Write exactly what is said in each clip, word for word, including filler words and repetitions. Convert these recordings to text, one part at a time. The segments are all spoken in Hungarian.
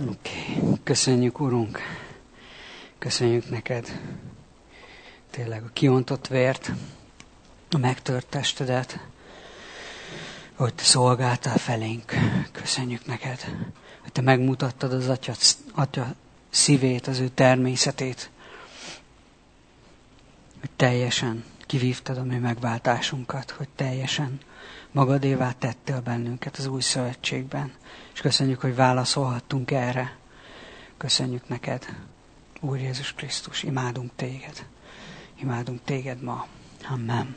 Oké, okay. Köszönjük, Urunk, köszönjük neked tényleg a kiontott vért, a megtört testedet, hogy te szolgáltál felénk. Köszönjük neked, hogy te megmutattad az atya, atya szívét, az ő természetét, hogy teljesen kivívtad a mi megváltásunkat, hogy teljesen magadévá tettél bennünket az új szövetségben. És köszönjük, hogy válaszolhattunk erre. Köszönjük neked, Úr Jézus Krisztus, imádunk téged. Imádunk téged ma. Amen.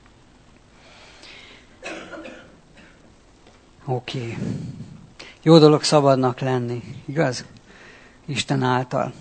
Oké. Okay. Jó dolog szabadnak lenni, igaz? Isten által.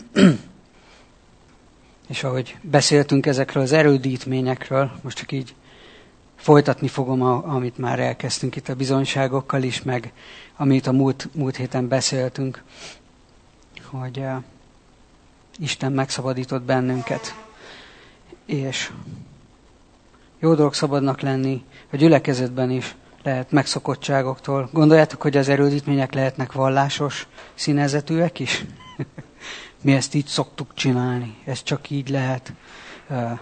És ahogy beszéltünk ezekről az erődítményekről, most csak így folytatni fogom, amit már elkezdtünk itt a bizonyságokkal is, meg amit a múlt, múlt héten beszéltünk, hogy uh, Isten megszabadított bennünket, és jó dolog szabadnak lenni a gyülekezetben is, lehet megszokottságoktól. Gondoljátok, hogy az erődítmények lehetnek vallásos színezetűek is? Mi ezt így szoktuk csinálni, ez csak így lehet. Uh,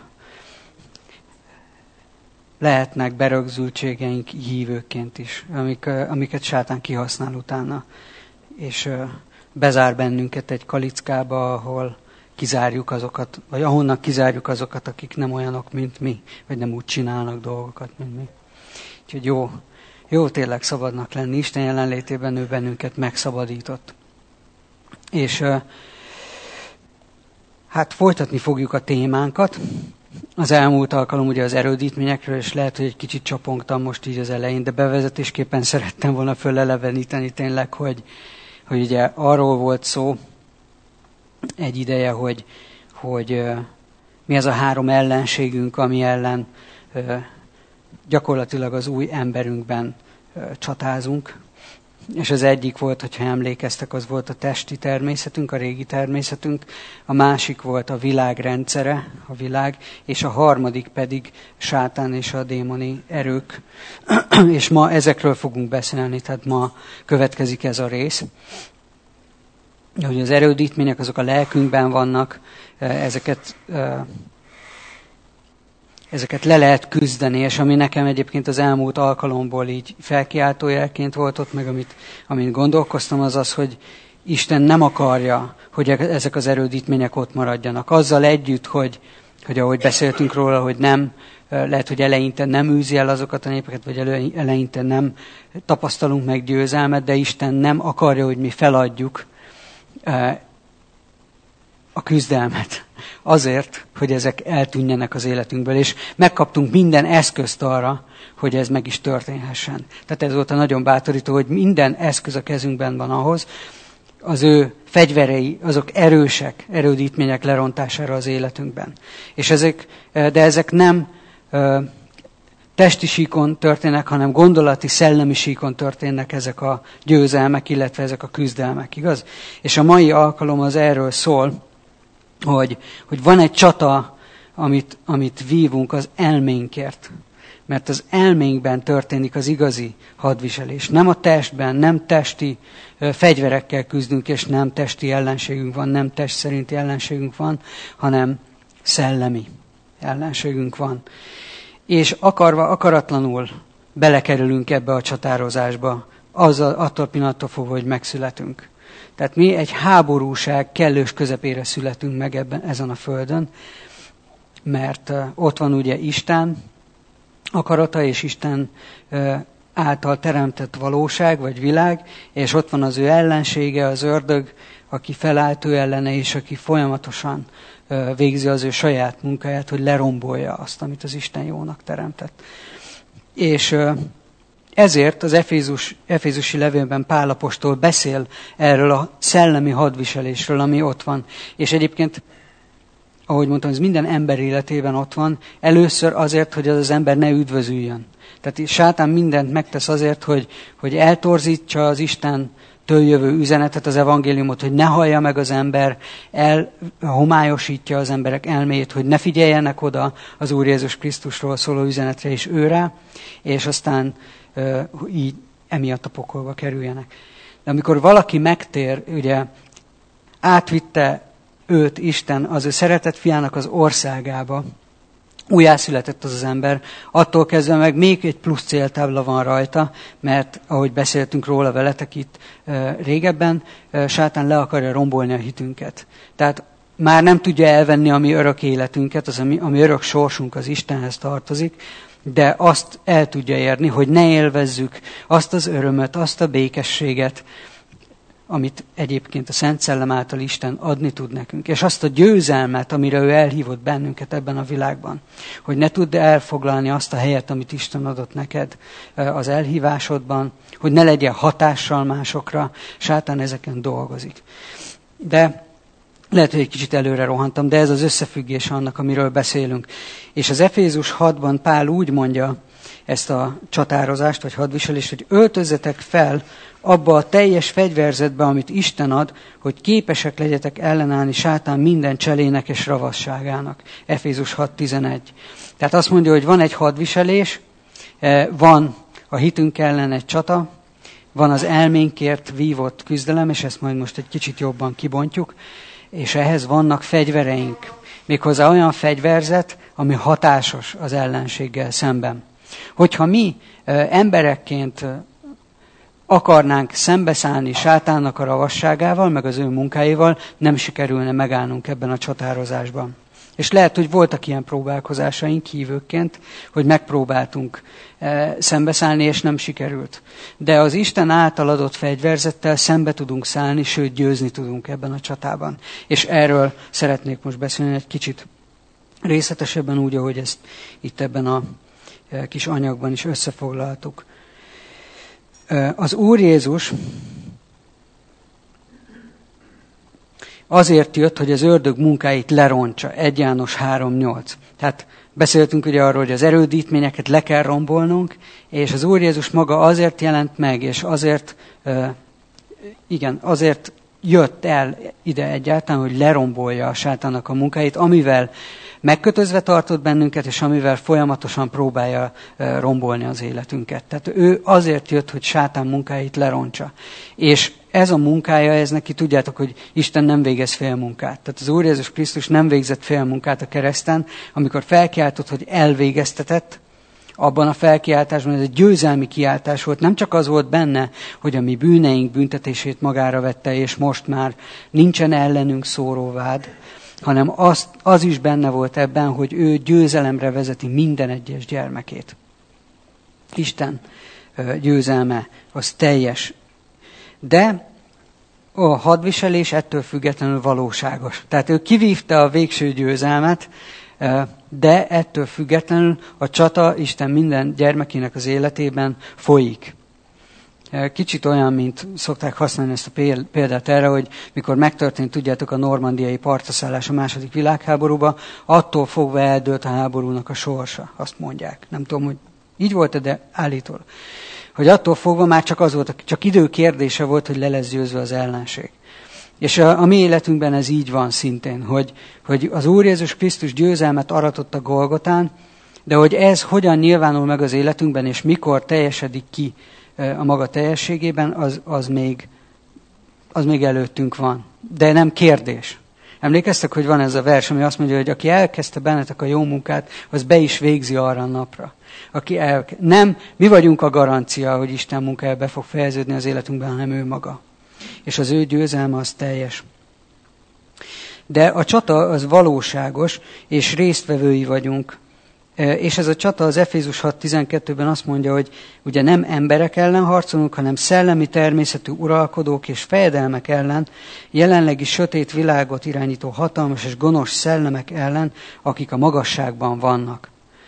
lehetnek berögzültségeink hívőként is, amik, amiket sátán kihasznál utána, és uh, bezár bennünket egy kalickába, ahol kizárjuk azokat, vagy ahonnan kizárjuk azokat, akik nem olyanok, mint mi, vagy nem úgy csinálnak dolgokat, mint mi. Úgyhogy jó, jó tényleg szabadnak lenni, Isten jelenlétében ő bennünket megszabadított. És uh, hát folytatni fogjuk a témánkat. Az elmúlt alkalom ugye az erődítményekről, és lehet, hogy egy kicsit csapongtam most így az elején, de bevezetésképpen szerettem volna föleleveníteni tényleg, hogy, hogy ugye arról volt szó egy ideje, hogy, hogy uh, mi az a három ellenségünk, ami ellen uh, gyakorlatilag az új emberünkben uh, csatázunk. És az egyik volt, hogyha emlékeztek, az volt a testi természetünk, a régi természetünk, a másik volt a világ rendszere, a világ, és a harmadik pedig sátán és a démoni erők. És ma ezekről fogunk beszélni, tehát ma következik ez a rész. Hogy az erődítmények azok a lelkünkben vannak, ezeket... Ezeket le lehet küzdeni, és ami nekem egyébként az elmúlt alkalomból így felkiáltójelként volt ott, meg amit, amit gondolkoztam, az az, hogy Isten nem akarja, hogy ezek az erődítmények ott maradjanak. Azzal együtt, hogy, hogy ahogy beszéltünk róla, hogy nem, lehet, hogy eleinte nem űzi el azokat a népeket, vagy eleinte nem tapasztalunk meg győzelmet, de Isten nem akarja, hogy mi feladjuk a küzdelmet. Azért, hogy ezek eltűnjenek az életünkből, és megkaptunk minden eszközt arra, hogy ez meg is történhessen. Tehát ez volt a nagyon bátorító, hogy minden eszköz a kezünkben van ahhoz, az ő fegyverei, azok erősek, erődítmények lerontására az életünkben. És ezek, de ezek nem uh, testi síkon történnek, hanem gondolati, szellemi síkon történnek ezek a győzelmek, illetve ezek a küzdelmek, igaz? És a mai alkalom az erről szól, Hogy, hogy van egy csata, amit, amit vívunk az elménkért. Mert az elménkben történik az igazi hadviselés. Nem a testben, nem testi ö, fegyverekkel küzdünk, és nem testi ellenségünk van, nem test szerinti ellenségünk van, hanem szellemi ellenségünk van. És akarva, akaratlanul belekerülünk ebbe a csatározásba, azzal, attól pillanattól fogva, hogy megszületünk. Tehát mi egy háborúság kellős közepére születünk meg ebben, ezen a földön, mert uh, ott van ugye Isten akarata és Isten uh, által teremtett valóság vagy világ, és ott van az ő ellensége, az ördög, aki felállt ő ellene, és aki folyamatosan uh, végzi az ő saját munkáját, hogy lerombolja azt, amit az Isten jónak teremtett. És uh, ezért az Efézus, Efézusi levélben Pál apostol beszél erről a szellemi hadviselésről, ami ott van. És egyébként, ahogy mondtam, ez minden ember életében ott van, először azért, hogy az az ember ne üdvözüljön. Tehát sátán mindent megtesz azért, hogy, hogy eltorzítsa az Istentől jövő üzenetet, az evangéliumot, hogy ne hallja meg az ember, elhomályosítja az emberek elméjét, hogy ne figyeljenek oda az Úr Jézus Krisztusról szóló üzenetre és őre, és aztán így emiatt a pokolba kerüljenek. De amikor valaki megtér, ugye átvitte őt Isten az ő szeretett fiának az országába, újjászületett az az ember, attól kezdve meg még egy plusz céltábla van rajta, mert ahogy beszéltünk róla veletek itt e, régebben, e, sátán le akarja rombolni a hitünket. Tehát már nem tudja elvenni a mi örök életünket, az ami, ami örök sorsunk az Istenhez tartozik, de azt el tudja érni, hogy ne élvezzük azt az örömöt, azt a békességet, amit egyébként a Szent Szellem által Isten adni tud nekünk. És azt a győzelmet, amire ő elhívott bennünket ebben a világban. Hogy ne tudd elfoglalni azt a helyet, amit Isten adott neked az elhívásodban, hogy ne legyen hatással másokra, sátán ezeken dolgozik. De lehet, hogy egy kicsit előre rohantam, de ez az összefüggés annak, amiről beszélünk. És az Efézus hatban Pál úgy mondja ezt a csatározást, vagy hadviselést, hogy öltözzetek fel abba a teljes fegyverzetbe, amit Isten ad, hogy képesek legyetek ellenállni sátán minden cselének és ravasságának. Efézus hat tizenegy. Tehát azt mondja, hogy van egy hadviselés, van a hitünk ellen egy csata, van az elménkért vívott küzdelem, és ezt majd most egy kicsit jobban kibontjuk, és ehhez vannak fegyvereink. Méghozzá olyan fegyverzet, ami hatásos az ellenséggel szemben. Hogyha mi emberekként akarnánk szembeszállni sátánnak a ravasságával, meg az ő munkáival, nem sikerülne megállnunk ebben a csatározásban. És lehet, hogy voltak ilyen próbálkozásaink hívőkként, hogy megpróbáltunk e, szembeszállni, és nem sikerült. De az Isten által adott fegyverzettel szembe tudunk szállni, sőt győzni tudunk ebben a csatában. És erről szeretnék most beszélni egy kicsit részletesebben, úgy, ahogy ezt itt ebben a e, kis anyagban is összefoglaltuk. E, az Úr Jézus azért jött, hogy az ördög munkáit lerontsa. egy János három nyolc. Tehát beszéltünk ugye arról, hogy az erődítményeket le kell rombolnunk, és az Úr Jézus maga azért jelent meg, és azért, uh, igen, azért jött el ide egyáltalán, hogy lerombolja a sátánnak a munkáit, amivel megkötözve tartott bennünket, és amivel folyamatosan próbálja uh, rombolni az életünket. Tehát ő azért jött, hogy sátán munkáit lerontsa. És ez a munkája, ez neki, tudjátok, hogy Isten nem végez félmunkát. Tehát az Úr Jézus Krisztus nem végzett félmunkát a kereszten, amikor felkiáltott, hogy elvégeztetett, abban a felkiáltásban ez egy győzelmi kiáltás volt. Nem csak az volt benne, hogy a mi bűneink büntetését magára vette, és most már nincsen ellenünk szóróvád, hanem az, az is benne volt ebben, hogy ő győzelemre vezeti minden egyes gyermekét. Isten győzelme az teljes. De a hadviselés ettől függetlenül valóságos. Tehát ő kivívta a végső győzelmet, de ettől függetlenül a csata Isten minden gyermekének az életében folyik. Kicsit olyan, mint szokták használni ezt a példát erre, hogy mikor megtörtént, tudjátok, a normandiai partraszállás a második világháborúban, attól fogva eldőlt a háborúnak a sorsa, azt mondják. Nem tudom, hogy így volt-e, de állítólag. Hogy attól fogva már csak az volt, csak idő kérdése volt, hogy le lesz győzve az ellenség. És a, a mi életünkben ez így van szintén, hogy, hogy az Úr Jézus Krisztus győzelmet aratott a Golgotán, de hogy ez hogyan nyilvánul meg az életünkben, és mikor teljesedik ki a maga teljességében, az, az, még, az még előttünk van. De nem kérdés. Emlékeztek, hogy van ez a vers, ami azt mondja, hogy aki elkezdte bennetek a jó munkát, az be is végzi arra a napra. Aki el... Nem, mi vagyunk a garancia, hogy Isten munkája be fog fejeződni az életünkben, hanem ő maga. És az ő győzelme az teljes. De a csata az valóságos, és résztvevői vagyunk. És ez a csata az Efézus hat tizenkettőben azt mondja, hogy ugye nem emberek ellen harcolunk, hanem szellemi természetű uralkodók és fejedelmek ellen, jelenlegi sötét világot irányító hatalmas és gonosz szellemek ellen, akik a magasságban vannak.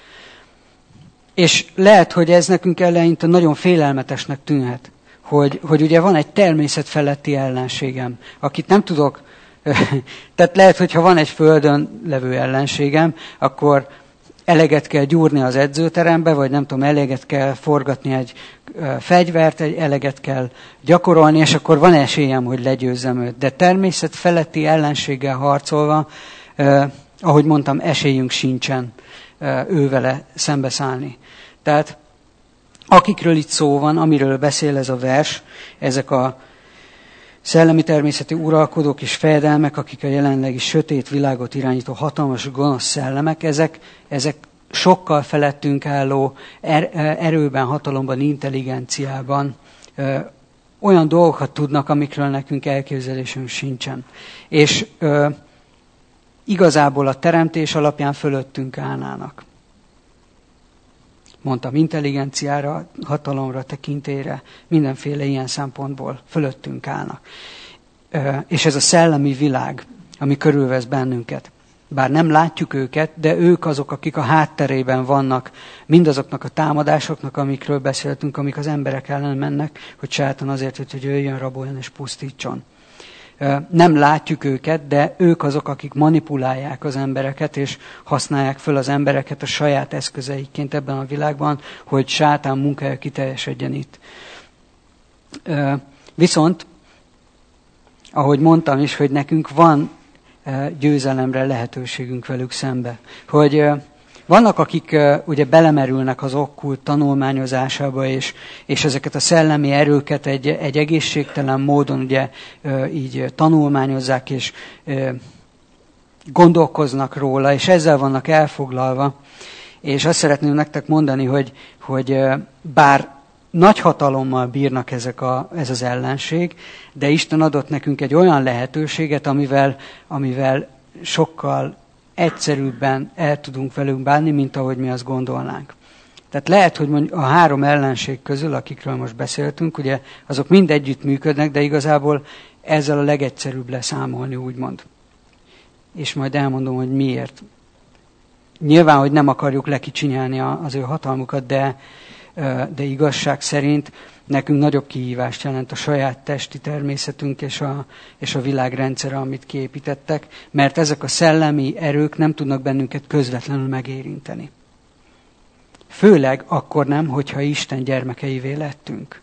És lehet, hogy ez nekünk eleinte nagyon félelmetesnek tűnhet, hogy, hogy ugye van egy természet feletti ellenségem, akit nem tudok, tehát lehet, hogyha van egy földön levő ellenségem, akkor eleget kell gyúrni az edzőterembe, vagy nem tudom, eleget kell forgatni egy fegyvert, egy eleget kell gyakorolni, és akkor van esélyem, hogy legyőzzem őt. De természet feletti ellenséggel harcolva, eh, ahogy mondtam, esélyünk sincsen eh, ővele szembeszállni. Tehát akikről itt szó van, amiről beszél ez a vers, ezek a szellemi természeti uralkodók és fejedelmek, akik a jelenlegi sötét világot irányító hatalmas gonosz szellemek, ezek, ezek sokkal felettünk álló er, erőben, hatalomban, intelligenciában ö, olyan dolgokat tudnak, amikről nekünk elképzelésünk sincsen. És ö, igazából a teremtés alapján fölöttünk állnának. Mondtam, intelligenciára, hatalomra, tekintélyre, mindenféle ilyen szempontból fölöttünk állnak. Ö, és ez a szellemi világ, ami körülvesz bennünket. Bár nem látjuk őket, de ők azok, akik a hátterében vannak mindazoknak a támadásoknak, amikről beszéltünk, amik az emberek ellen mennek, hogy sátán azért, hogy jöjjön, raboljon és pusztítson. Nem látjuk őket, de ők azok, akik manipulálják az embereket, és használják föl az embereket a saját eszközeikként ebben a világban, hogy sátán munkája kiteljesedjen itt. Viszont, ahogy mondtam is, hogy nekünk van győzelemre lehetőségünk velük szembe. Hogy vannak, akik ugye belemerülnek az okkult tanulmányozásába, és, és ezeket a szellemi erőket egy, egy egészségtelen módon ugye így tanulmányozzák, és gondolkoznak róla, és ezzel vannak elfoglalva. És azt szeretném nektek mondani, hogy, hogy bár nagy hatalommal bírnak ezek a, ez az ellenség, de Isten adott nekünk egy olyan lehetőséget, amivel, amivel sokkal egyszerűbben el tudunk velünk bánni, mint ahogy mi azt gondolnánk. Tehát lehet, hogy mondjuk a három ellenség közül, akikről most beszéltünk, ugye azok mind együtt működnek, de igazából ezzel a legegyszerűbb leszámolni, úgymond. És majd elmondom, hogy miért. Nyilván, hogy nem akarjuk lekicsinyelni az ő hatalmukat, de de igazság szerint nekünk nagyobb kihívást jelent a saját testi természetünk és a, és a világrendszere, amit kiépítettek, mert ezek a szellemi erők nem tudnak bennünket közvetlenül megérinteni. Főleg akkor nem, hogyha Isten gyermekeivé lettünk.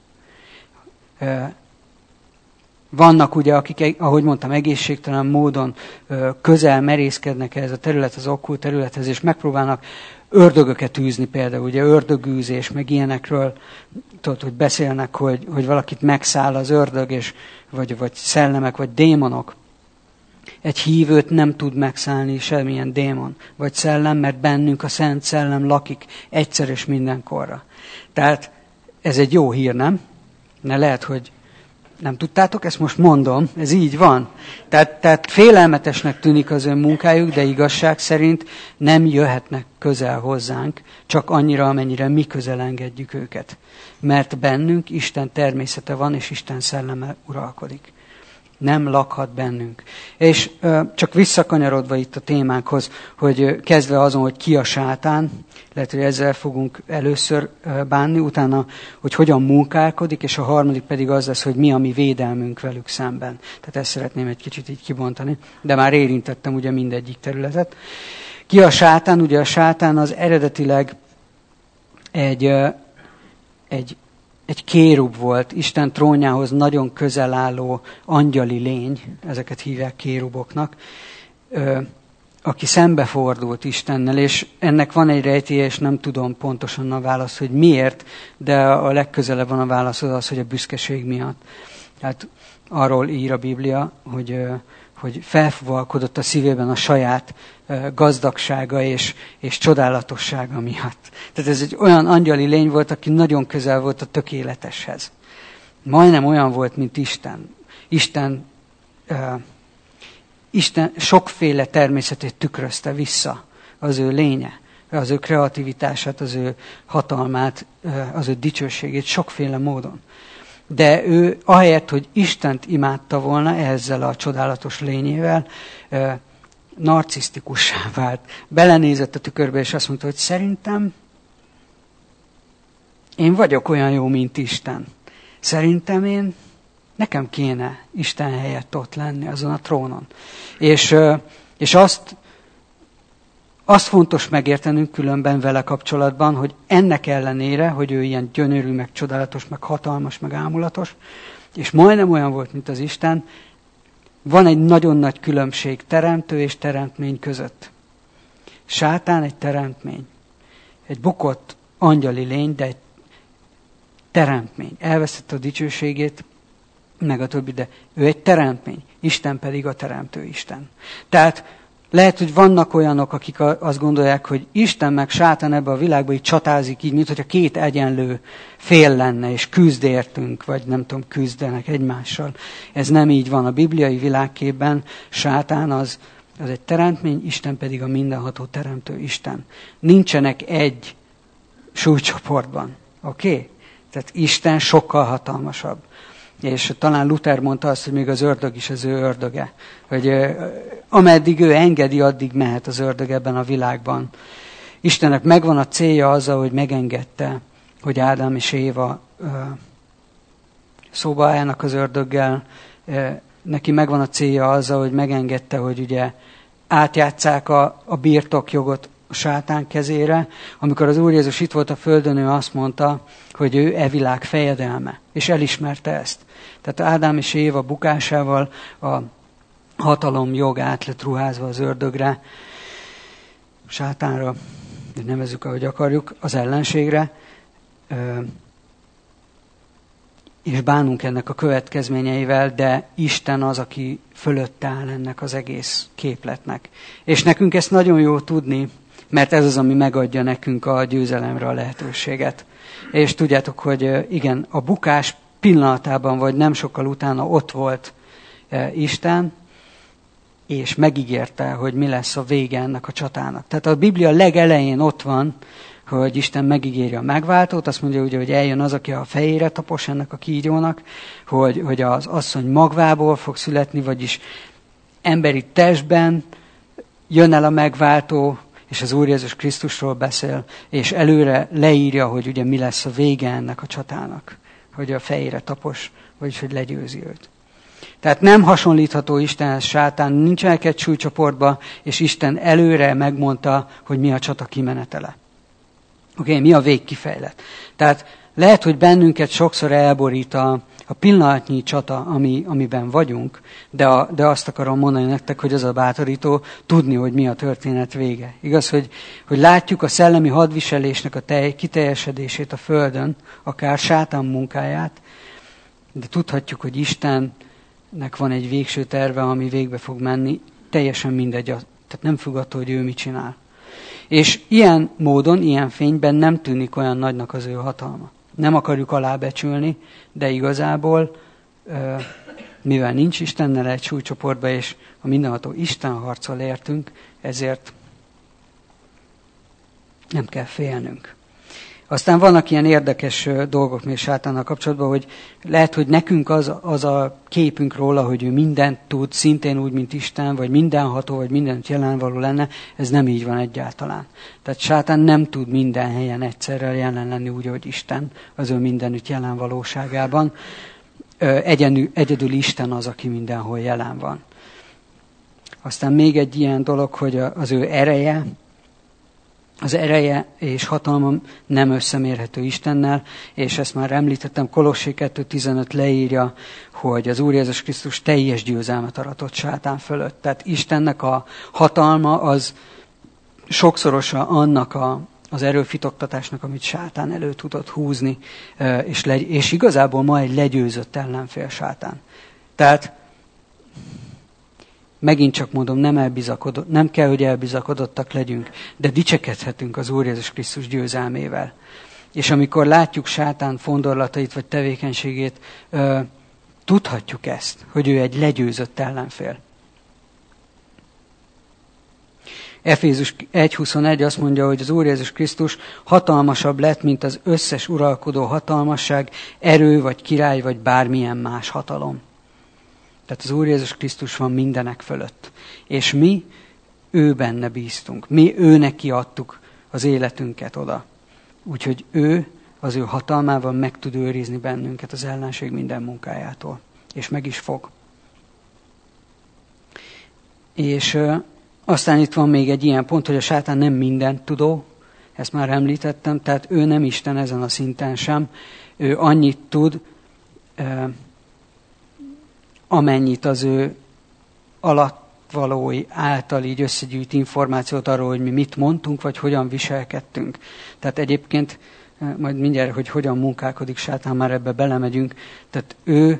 Vannak ugye, akik, ahogy mondtam, egészségtelen módon közel merészkednek ehhez a terület, az okkult területhez, és megpróbálnak ördögöket űzni például, ugye ördögűzés, meg ilyenekről, tudod, hogy beszélnek, hogy, hogy valakit megszáll az ördög, és, vagy, vagy szellemek, vagy démonok. Egy hívőt nem tud megszállni semmilyen démon, vagy szellem, mert bennünk a Szent Szellem lakik egyszer és mindenkorra. Tehát ez egy jó hír, nem? Ne lehet, hogy nem tudtátok, ezt most mondom, ez így van. Tehát, tehát félelmetesnek tűnik az ön munkájuk, de igazság szerint nem jöhetnek közel hozzánk, csak annyira, amennyire mi közel engedjük őket. Mert bennünk Isten természete van, és Isten szelleme uralkodik. Nem lakhat bennünk. És ö, csak visszakanyarodva itt a témánkhoz, hogy ö, kezdve azon, hogy ki a sátán, lehet, hogy ezzel fogunk először ö, bánni, utána, hogy hogyan munkálkodik, és a harmadik pedig az lesz, hogy mi a mi védelmünk velük szemben. Tehát ezt szeretném egy kicsit így kibontani, de már érintettem ugye mindegyik területet. Ki a sátán? Ugye a sátán az eredetileg egy, ö, egy Egy kérub volt, Isten trónjához nagyon közel álló angyali lény, ezeket hívják kéruboknak, ö, aki szembefordult Istennel, és ennek van egy rejtélye, és nem tudom pontosan a választ, hogy miért, de a legközelebb van a válasz az, hogy a büszkeség miatt. Tehát arról ír a Biblia, hogy, ö, hogy felfúvalkodott a szívében a saját ö, gazdagsága és, és csodálatossága miatt. Tehát ez egy olyan angyali lény volt, aki nagyon közel volt a tökéleteshez. Majdnem olyan volt, mint Isten. Isten, uh, Isten sokféle természetét tükrözte vissza az ő lénye, az ő kreativitását, az ő hatalmát, uh, az ő dicsőségét sokféle módon. De ő ahelyett, hogy Istent imádta volna ezzel a csodálatos lényével, uh, narcisztikussá vált. Belenézett a tükörbe, és azt mondta, hogy szerintem én vagyok olyan jó, mint Isten. Szerintem én, nekem kéne Isten helyett ott lenni azon a trónon. És, és azt, azt fontos megértenünk különben vele kapcsolatban, hogy ennek ellenére, hogy ő ilyen gyönyörű, meg csodálatos, meg hatalmas, meg ámulatos, és majdnem olyan volt, mint az Isten, van egy nagyon nagy különbség teremtő és teremtmény között. Sátán egy teremtmény. Egy bukott angyali lény, de egy teremtmény. Elvesztette a dicsőségét, meg a többi, de ő egy teremtmény, Isten pedig a teremtő Isten. Tehát lehet, hogy vannak olyanok, akik azt gondolják, hogy Isten meg sátán ebbe a világba így csatázik így, mint hogyha két egyenlő fél lenne, és küzd értünk, vagy nem tudom, küzdenek egymással. Ez nem így van. A bibliai világképben sátán az, az egy teremtmény, Isten pedig a mindenható teremtő Isten. Nincsenek egy súlycsoportban. Oké? Okay? Tehát Isten sokkal hatalmasabb. És talán Luther mondta azt, hogy még az ördög is az ő ördöge. Hogy uh, ameddig ő engedi, addig mehet az ördög ebben a világban. Istennek megvan a célja azzal, hogy megengedte, hogy Ádám és Éva uh, szóba álljanak az ördöggel. Uh, neki megvan a célja azzal, hogy megengedte, hogy ugye átjátsszák a, a birtokjogot a sátán kezére. Amikor az Úr Jézus itt volt a földön, ő azt mondta, hogy ő e világ fejedelme. És elismerte ezt. Tehát Ádám és Éva bukásával a hatalom jog át lett ruházva az ördögre, sátánra, de nevezzük, ahogy akarjuk, az ellenségre, és bánunk ennek a következményeivel, de Isten az, aki fölött áll ennek az egész képletnek. És nekünk ezt nagyon jó tudni, mert ez az, ami megadja nekünk a győzelemre a lehetőséget. És tudjátok, hogy igen, a bukás pillanatában, vagy nem sokkal utána ott volt Isten, és megígérte, hogy mi lesz a vége ennek a csatának. Tehát a Biblia legelején ott van, hogy Isten megígéri a megváltót, azt mondja ugye, hogy eljön az, aki a fejére tapos ennek a kígyónak, hogy, hogy az asszony magvából fog születni, vagyis emberi testben jön el a megváltó, és az Úr Jézus Krisztusról beszél, és előre leírja, hogy ugye mi lesz a vége ennek a csatának, hogy a fejére tapos, vagyis hogy legyőzi őt. Tehát nem hasonlítható Istenhez sátán, nincsenek egy súlycsoportba, és Isten előre megmondta, hogy mi a csata kimenetele. Oké, okay, mi a végkifejlet. Tehát lehet, hogy bennünket sokszor elborít a, a pillanatnyi csata, ami, amiben vagyunk, de, a, de azt akarom mondani nektek, hogy az a bátorító tudni, hogy mi a történet vége. Igaz, hogy, hogy látjuk a szellemi hadviselésnek a tej, kiteljesedését a Földön, akár sátán munkáját, de tudhatjuk, hogy Istennek van egy végső terve, ami végbe fog menni, teljesen mindegy, tehát nem függ attól, hogy ő mit csinál. És ilyen módon, ilyen fényben nem tűnik olyan nagynak az ő hatalma. Nem akarjuk alábecsülni, de igazából, mivel nincs Istennel egy súlycsoportba, és a mindenható Isten harcol értünk, ezért nem kell félnünk. Aztán vannak ilyen érdekes dolgok még sátánnal kapcsolatban, hogy lehet, hogy nekünk az, az a képünk róla, hogy ő mindent tud, szintén úgy, mint Isten, vagy mindenható, vagy mindent jelenvaló lenne, ez nem így van egyáltalán. Tehát sátán nem tud minden helyen egyszerre jelen lenni úgy, hogy Isten az ő mindenütt jelen valóságában. Egyenű, egyedül Isten az, aki mindenhol jelen van. Aztán még egy ilyen dolog, hogy az ő ereje, az ereje és hatalma nem összemérhető Istennel, és ezt már említettem, Kolossé kettő tizenöt leírja, hogy az Úr Jézus Krisztus teljes győzelmet aratott sátán fölött. Tehát Istennek a hatalma az sokszorosa annak a, az erőfitoktatásnak, amit sátán elő tudott húzni, és, legy, és igazából ma egy legyőzött ellenfél sátán. Tehát megint csak mondom, nem, elbizakodott, nem kell, hogy elbizakodottak legyünk, de dicsekedhetünk az Úr Jézus Krisztus győzelmével. És amikor látjuk sátán fondorlatait vagy tevékenységét, ö, tudhatjuk ezt, hogy ő egy legyőzött ellenfél. Efézus egy huszonegy azt mondja, hogy az Úr Jézus Krisztus hatalmasabb lett, mint az összes uralkodó hatalmasság, erő vagy király vagy bármilyen más hatalom. Tehát az Úr Jézus Krisztus van mindenek fölött. És mi ő benne bíztunk. Mi ő neki adtuk az életünket oda. Úgyhogy ő az ő hatalmával meg tud őrizni bennünket az ellenség minden munkájától. És meg is fog. És ö, aztán itt van még egy ilyen pont, hogy a sátán nem mindent tudó. Ezt már említettem. Tehát ő nem Isten ezen a szinten sem. Ő annyit tud, ö, amennyit az ő alatvalói által így összegyűjt információt arról, hogy mi mit mondtunk, vagy hogyan viselkedtünk. Tehát egyébként, majd mindjárt, hogy hogyan munkálkodik sátán, már ebbe belemegyünk, tehát ő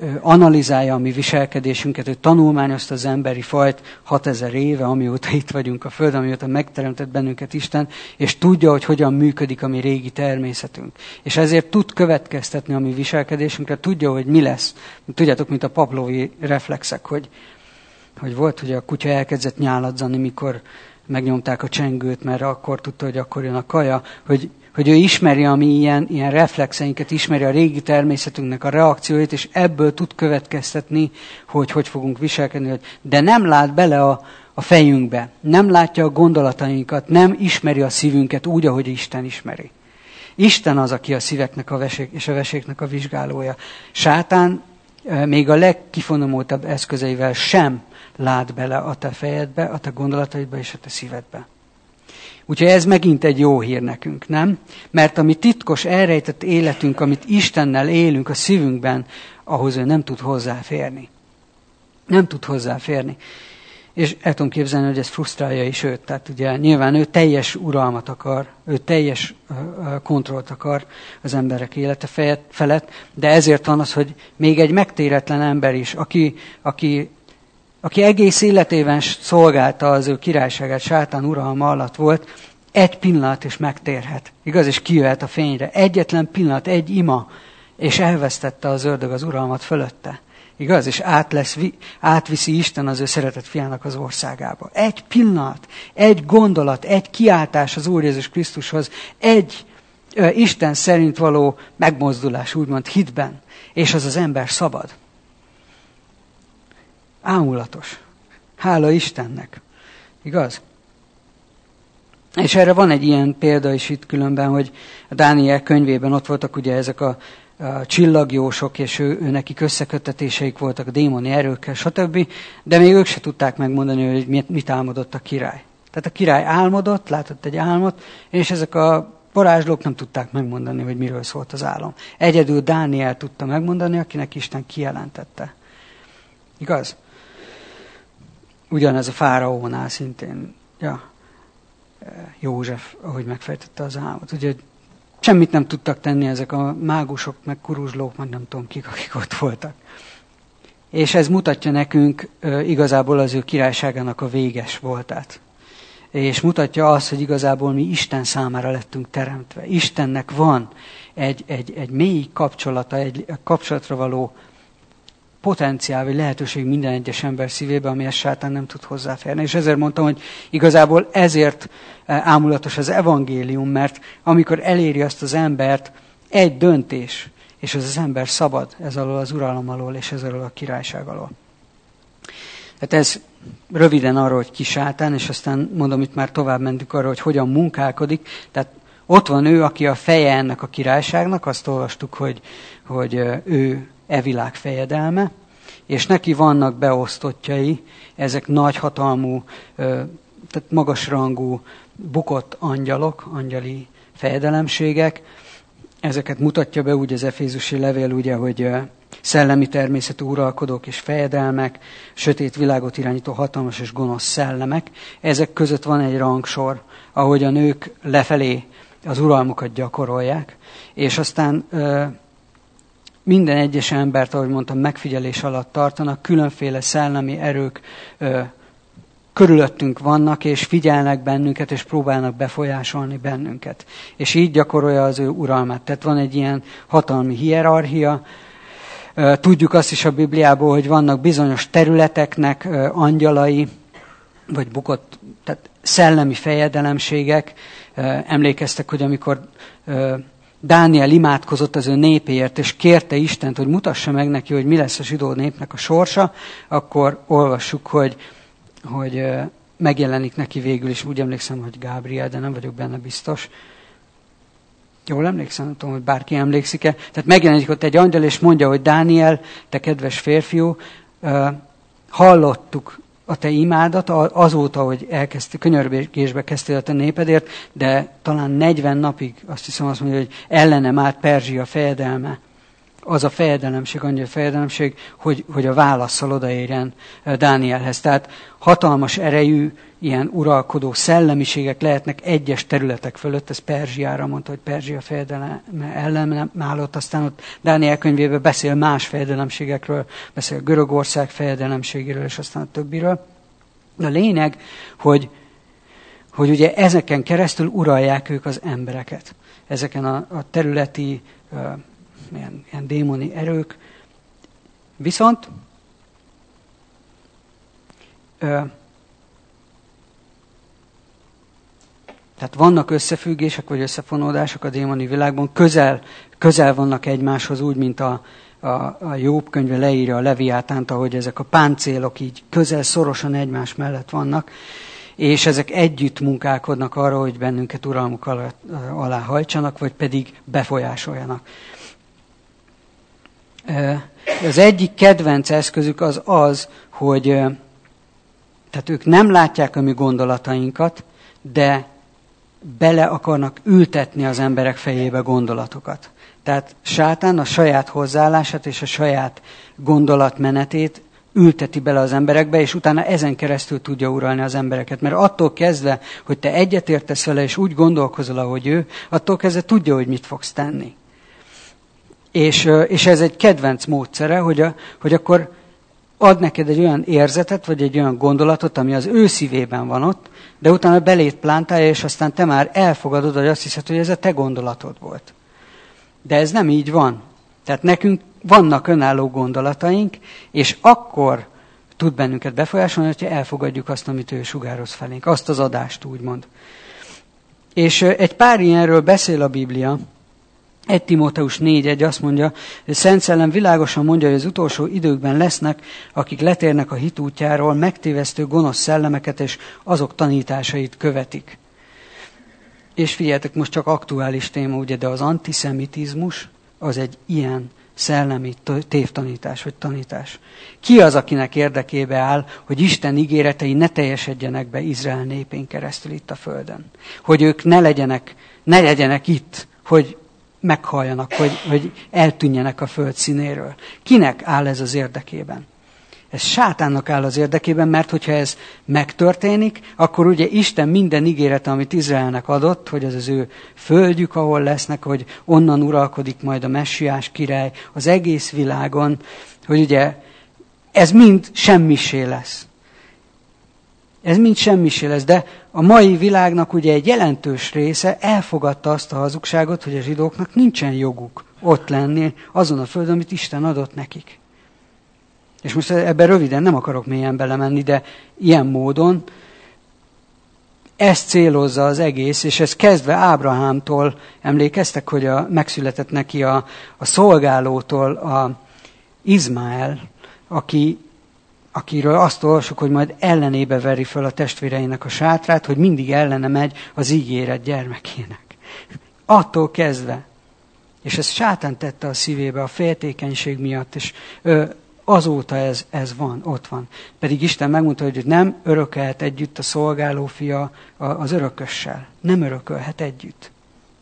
analizálja a mi viselkedésünket, ő tanulmányozta az emberi fajt hatezer éve, amióta itt vagyunk a Földön, amióta megteremtett bennünket Isten, és tudja, hogy hogyan működik a mi régi természetünk. És ezért tud következtetni a mi viselkedésünkre, tudja, hogy mi lesz. Tudjátok, mint a pavlovi reflexek, hogy, hogy volt, hogy a kutya elkezdett nyáladzani, mikor megnyomták a csengőt, mert akkor tudta, hogy akkor jön a kaja, hogy hogy ő ismeri a mi ilyen, ilyen reflexeinket, ismeri a régi természetünknek a reakcióit, és ebből tud következtetni, hogy hogy fogunk viselkedni. De nem lát bele a, a fejünkbe, nem látja a gondolatainkat, nem ismeri a szívünket úgy, ahogy Isten ismeri. Isten az, aki a szíveknek a vesék, és a veséknek a vizsgálója. Sátán még a legkifonomultabb eszközeivel sem lát bele a te fejedbe, a te gondolataidba és a te szívedbe. Úgyhogy ez megint egy jó hír nekünk, nem? Mert a mi titkos, elrejtett életünk, amit Istennel élünk a szívünkben, ahhoz ő nem tud hozzáférni. Nem tud hozzáférni. És el tudom képzelni, hogy ez frusztrálja is őt. Tehát ugye nyilván ő teljes uralmat akar, ő teljes kontrollt akar az emberek élete felett, de ezért van az, hogy még egy megtéretlen ember is, aki, aki aki egész életében szolgálta az ő királyságát, sátán uralma alatt volt, egy pillanat is megtérhet. Igaz, és kijöhet a fényre. Egyetlen pillanat, egy ima, és elvesztette az ördög az uralmat fölötte. Igaz, és át lesz, átviszi Isten az ő szeretett fiának az országába. Egy pillanat, egy gondolat, egy kiáltás az Úr Jézus Krisztushoz, egy ö, Isten szerint való megmozdulás, úgymond hitben, és az az ember szabad. Ámulatos. Hála Istennek. Igaz? És erre van egy ilyen példa is itt különben, hogy a Dániel könyvében ott voltak ugye ezek a, a csillagjósok, és ő, ő nekik összeköttetéseik voltak a démoni erőkkel, stb. De még ők se tudták megmondani, hogy mit, mit álmodott a király. Tehát a király álmodott, látott egy álmot, és ezek a varázslók nem tudták megmondani, hogy miről szólt az álom. Egyedül Dániel tudta megmondani, akinek Isten kijelentette. Igaz? Ugyanez a fáraónál szintén, ja, József, ahogy megfejtette az álmot. Ugye semmit nem tudtak tenni ezek a mágusok, meg kuruzslók, meg nem tudom kik, akik ott voltak. És ez mutatja nekünk e, igazából az ő királyságának a véges voltát. És mutatja azt, hogy igazából mi Isten számára lettünk teremtve. Istennek van egy, egy, egy mély kapcsolata, egy kapcsolatra való potenciál, vagy lehetőség minden egyes ember szívébe, amihez sátán nem tud hozzáférni. És ezért mondtam, hogy igazából ezért ámulatos az evangélium, mert amikor eléri azt az embert egy döntés, és az az ember szabad ez alól az uralom alól, és ez alól a királyság alól. Tehát ez röviden arról, hogy ki sátán, és aztán mondom, itt már tovább mentünk arra, hogy hogyan munkálkodik. Tehát ott van ő, aki a feje ennek a királyságnak, azt olvastuk, hogy, hogy ő e világ fejedelme, és neki vannak beosztottjai, ezek nagyhatalmú, tehát magasrangú, bukott angyalok, angyali fejedelemségek. Ezeket mutatja be úgy az efézusi levél, ugye, hogy szellemi természetű uralkodók és fejedelmek, sötét világot irányító hatalmas és gonosz szellemek. Ezek között van egy rangsor, ahogy a nők lefelé az uralmukat gyakorolják, és aztán minden egyes embert, ahogy mondtam, megfigyelés alatt tartanak, különféle szellemi erők ö, körülöttünk vannak, és figyelnek bennünket, és próbálnak befolyásolni bennünket. És így gyakorolja az ő uralmát. Tehát van egy ilyen hatalmi hierarchia. Ö, tudjuk azt is a Bibliából, hogy vannak bizonyos területeknek ö, angyalai, vagy bukott, tehát szellemi fejedelemségek. Ö, emlékeztek, hogy amikor ö, Dániel imádkozott az ő népéért, és kérte Istent, hogy mutassa meg neki, hogy mi lesz a zsidó népnek a sorsa, akkor olvassuk, hogy, hogy megjelenik neki végül is, úgy emlékszem, hogy Gábriel, de nem vagyok benne biztos. Jól emlékszem, nem tudom, hogy bárki emlékszik-e. Tehát megjelenik ott egy angyal, és mondja, hogy Dániel, te kedves férfiú, hallottuk a te imádat azóta, hogy elkezdtél, könyörgésbe kezdtél a te népedért, de talán negyven napig, azt hiszem azt mondja, hogy ellenem állt Perzsia fejedelme, az a fejedelemség, annyi a fejedelemség, hogy, hogy a válaszsal odaérjen Dánielhez. Tehát hatalmas erejű, ilyen uralkodó szellemiségek lehetnek egyes területek fölött, ez Perzsiára mondta, hogy Perzsia fejedelme ellen állott, aztán ott Dániel könyvében beszél más fejedelemségekről, beszél Görögország fejedelemségéről, és aztán a többiről. A lényeg, hogy, hogy ugye ezeken keresztül uralják ők az embereket. Ezeken a, a területi uh, ilyen, ilyen démoni erők. Viszont uh, tehát vannak összefüggések, vagy összefonódások a démoni világban, közel, közel vannak egymáshoz, úgy, mint a, a, a Jobb könyve leírja a Leviátánt, ahogy ezek a páncélok így közel, szorosan egymás mellett vannak, és ezek együtt munkálkodnak arra, hogy bennünket uralmuk alá, alá hajtsanak, vagy pedig befolyásoljanak. Az egyik kedvenc eszközük az az, hogy tehát ők nem látják a mi gondolatainkat, de bele akarnak ültetni az emberek fejébe gondolatokat. Tehát sátán a saját hozzáállását és a saját gondolatmenetét ülteti bele az emberekbe, és utána ezen keresztül tudja uralni az embereket. Mert attól kezdve, hogy te egyetértesz vele, és úgy gondolkozol, ahogy ő, attól kezdve tudja, hogy mit fogsz tenni. És, és ez egy kedvenc módszere, hogy, a, hogy akkor ad neked egy olyan érzetet, vagy egy olyan gondolatot, ami az ő szívében van ott, de utána belét plántálja, és aztán te már elfogadod, hogy azt hiszed, hogy ez a te gondolatod volt. De ez nem így van. Tehát nekünk vannak önálló gondolataink, és akkor tud bennünket befolyásolni, hogyha elfogadjuk azt, amit ő sugároz felénk. Azt az adást, úgymond. És egy pár ilyenről beszél a Biblia. egy Timóteus négy egy azt mondja, hogy a Szent Szellem világosan mondja, hogy az utolsó időkben lesznek, akik letérnek a hit útjáról, megtévesztő gonosz szellemeket, és azok tanításait követik. És figyeljetek, most csak aktuális téma, ugye, de az antiszemitizmus az egy ilyen szellemi tévtanítás, vagy tanítás. Ki az, akinek érdekébe áll, hogy Isten ígéretei ne teljesedjenek be Izrael népén keresztül itt a földön? Hogy ők ne legyenek, ne legyenek itt, hogy meghalljanak, hogy, hogy eltűnjenek a föld színéről. Kinek áll ez az érdekében? Ez sátánnak áll az érdekében, mert hogyha ez megtörténik, akkor ugye Isten minden ígérete, amit Izraelnek adott, hogy ez az ő földjük, ahol lesznek, hogy onnan uralkodik majd a messiás király az egész világon, hogy ugye ez mind semmisé lesz. Ez mind semmisé lesz, de a mai világnak ugye egy jelentős része elfogadta azt a hazugságot, hogy a zsidóknak nincsen joguk ott lenni azon a földön, amit Isten adott nekik. És most ebben röviden nem akarok mélyen belemenni, de ilyen módon ezt célozza az egész, és ez kezdve Ábrahámtól, emlékeztek, hogy a, megszületett neki a, a szolgálótól a Izmael, aki, akiről azt olvassuk, hogy majd ellenébe veri föl a testvéreinek a sátrát, hogy mindig ellene megy az ígéret gyermekének. Attól kezdve. És ezt sátán tette a szívébe a féltékenység miatt, és ö, azóta ez, ez van, ott van. Pedig Isten megmondta, hogy nem örökölhet együtt a szolgáló fia az örökössel. Nem örökölhet együtt.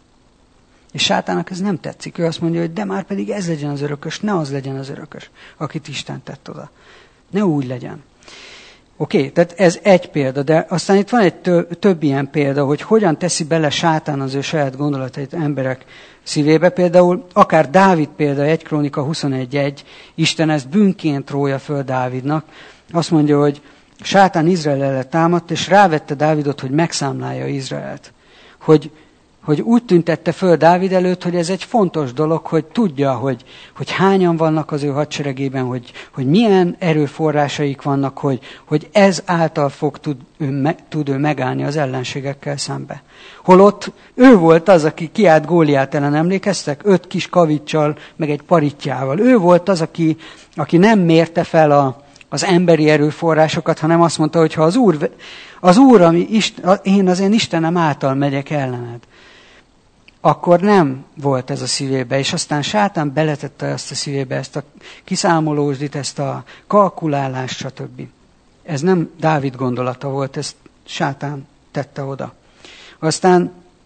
És sátának ez nem tetszik. Ő azt mondja, hogy de már pedig ez legyen az örökös, ne az legyen az örökös, akit Isten tett oda. Ne úgy legyen. Oké, okay, tehát ez egy példa, de aztán itt van egy több, több ilyen példa, hogy hogyan teszi bele sátán az ő saját gondolatait emberek szívébe. Például akár Dávid példa, egy Krónika huszonegy egy, Isten ezt bűnként rója föl Dávidnak. Azt mondja, hogy sátán Izrael ellen támadt, és rávette Dávidot, hogy megszámlálja Izraelt. Hogy, hogy úgy tüntette föl Dávid előtt, hogy ez egy fontos dolog, hogy tudja, hogy, hogy hányan vannak az ő hadseregében, hogy, hogy milyen erőforrásaik vannak, hogy, hogy ez által fog tud ő, me, tud ő megállni az ellenségekkel szembe. Holott ő volt az, aki kiállt Góliát ellen, emlékeztek? Öt kis kavicsal, meg egy parittyával. Ő volt az, aki, aki nem mérte fel a, az emberi erőforrásokat, hanem azt mondta, hogy ha az Úr, az Úr ami Isten, én az én Istenem által megyek ellened, akkor nem volt ez a szívébe, és aztán sátán beletette ezt a szívébe, ezt a kiszámolósdit, ezt a kalkulálást, stb. Ez nem Dávid gondolata volt, ezt sátán tette oda. Aztán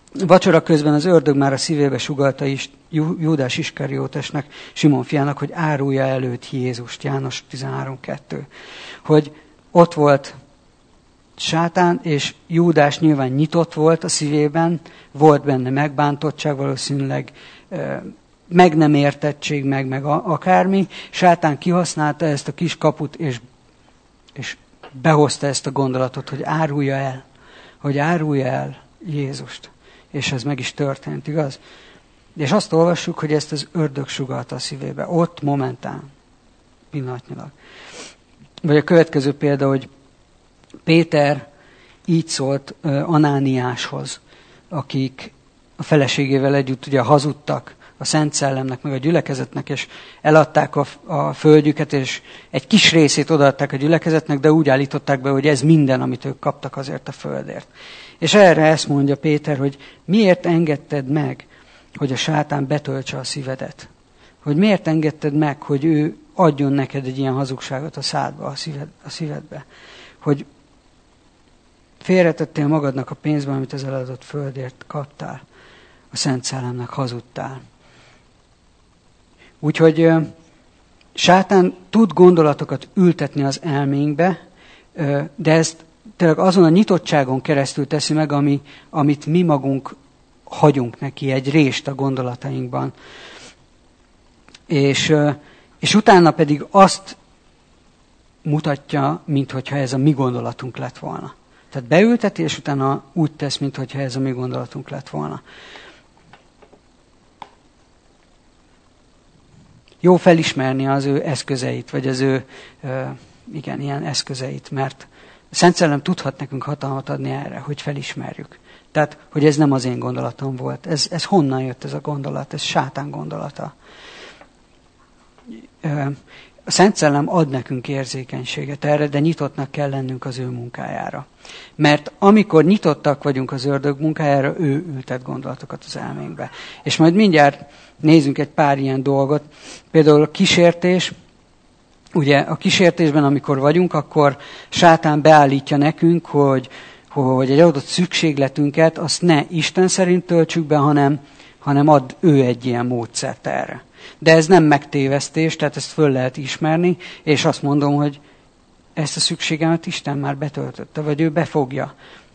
Vacsora közben az ördög már a szívébe sugallta is Júdás Iskariótesnek, Simon fiának, hogy árulja előtt Jézust, János tizenhárom kettő. Hogy ott volt sátán, és Júdás nyilván nyitott volt a szívében, volt benne megbántottság valószínűleg, meg nem értettség, meg, meg akármi. Sátán kihasználta ezt a kis kaput, és, és behozta ezt a gondolatot, hogy árulja el, hogy árulja el Jézust. És ez meg is történt, igaz? És azt olvassuk, hogy ezt az ördög sugallta a szívébe. Ott momentán, pillanatnyilag. Vagy a következő példa, hogy Péter így szólt uh, Anániáshoz, akik a feleségével együtt ugye hazudtak a Szent Szellemnek, meg a gyülekezetnek, és eladták a, a földjüket, és egy kis részét odaadták a gyülekezetnek, de úgy állították be, hogy ez minden, amit ők kaptak azért a földért. És erre ezt mondja Péter, hogy miért engedted meg, hogy a sátán betöltse a szívedet? Hogy miért engedted meg, hogy ő adjon neked egy ilyen hazugságot a szádba, a, szíved, a szívedbe? Hogy félretettél magadnak a pénzben, amit az eladott földért kaptál. A Szent Szellemnek hazudtál. Úgyhogy sátán tud gondolatokat ültetni az elménkbe, de ezt tényleg azon a nyitottságon keresztül teszi meg, ami, amit mi magunk hagyunk neki, egy rést a gondolatainkban. És, és utána pedig azt mutatja, minthogyha ez a mi gondolatunk lett volna. Tehát beülteti, és utána úgy tesz, minthogyha ez a mi gondolatunk lett volna. Jó felismerni az ő eszközeit, vagy az ő igen, ilyen eszközeit, mert a Szent Szellem tudhat nekünk hatalmat adni erre, hogy felismerjük. Tehát, hogy ez nem az én gondolatom volt. Ez, ez honnan jött ez a gondolat? Ez sátán gondolata. A Szent Szellem ad nekünk érzékenységet erre, de nyitottnak kell lennünk az ő munkájára. Mert amikor nyitottak vagyunk az ördög munkájára, ő ültet gondolatokat az elménkbe. És majd mindjárt nézzünk egy pár ilyen dolgot. Például a kísértés. Ugye a kísértésben, amikor vagyunk, akkor sátán beállítja nekünk, hogy, hogy egy adott szükségletünket azt ne Isten szerint töltsük be, hanem, hanem ad ő egy ilyen módszert erre. De ez nem megtévesztés, tehát ezt föl lehet ismerni, és azt mondom, hogy ezt a szükségemet Isten már betöltötte, vagy ő befogja.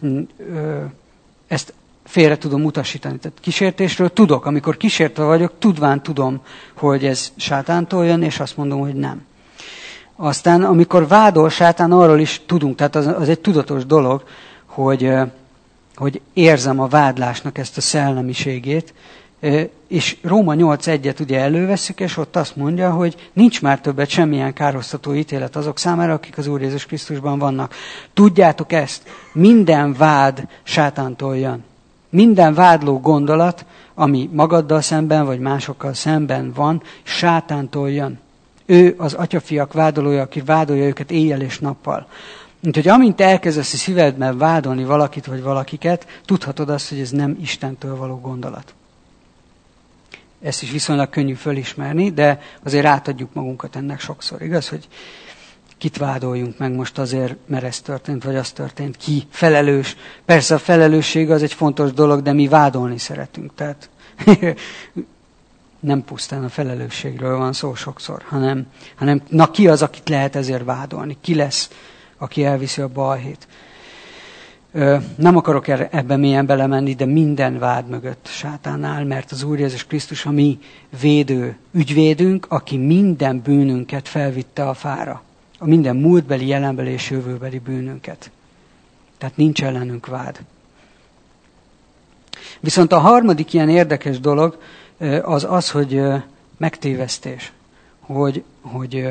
Ezt félre tudom utasítani. Tehát kísértésről tudok, amikor kísértve vagyok, tudván tudom, hogy ez sátántól jön, és azt mondom, hogy nem. Aztán, amikor vádol sátán, arról is tudunk, tehát az, az egy tudatos dolog, hogy, hogy érzem a vádlásnak ezt a szellemiségét, és Róma nyolc egyet ugye elővesszük, és ott azt mondja, hogy nincs már többet semmilyen károsztató ítélet azok számára, akik az Úr Jézus Krisztusban vannak. Tudjátok ezt, minden vád sátántól jön. Minden vádló gondolat, ami magaddal szemben, vagy másokkal szemben van, sátántól jön. Ő az atyafiak vádolója, aki vádolja őket éjjel és nappal. Úgyhogy amint elkezdesz a szívedben vádolni valakit vagy valakiket, tudhatod azt, hogy ez nem Istentől való gondolat. Ezt is viszonylag könnyű fölismerni, de azért átadjuk magunkat ennek sokszor. Igaz, hogy kit vádoljunk meg most azért, mert ez történt, vagy az történt. Ki felelős. Persze a felelősség az egy fontos dolog, de mi vádolni szeretünk. Tehát nem pusztán a felelősségről van szó sokszor, hanem, hanem na ki az, akit lehet ezért vádolni? Ki lesz, aki elviszi a balhét? Ö, nem akarok ebben mélyen belemenni, de minden vád mögött sátán áll, mert az Úr Jézus Krisztus a mi védő ügyvédünk, aki minden bűnünket felvitte a fára. A minden múltbeli, jelenbeli és jövőbeli bűnünket. Tehát nincs ellenünk vád. Viszont a harmadik ilyen érdekes dolog az az, hogy megtévesztés. Hogy, hogy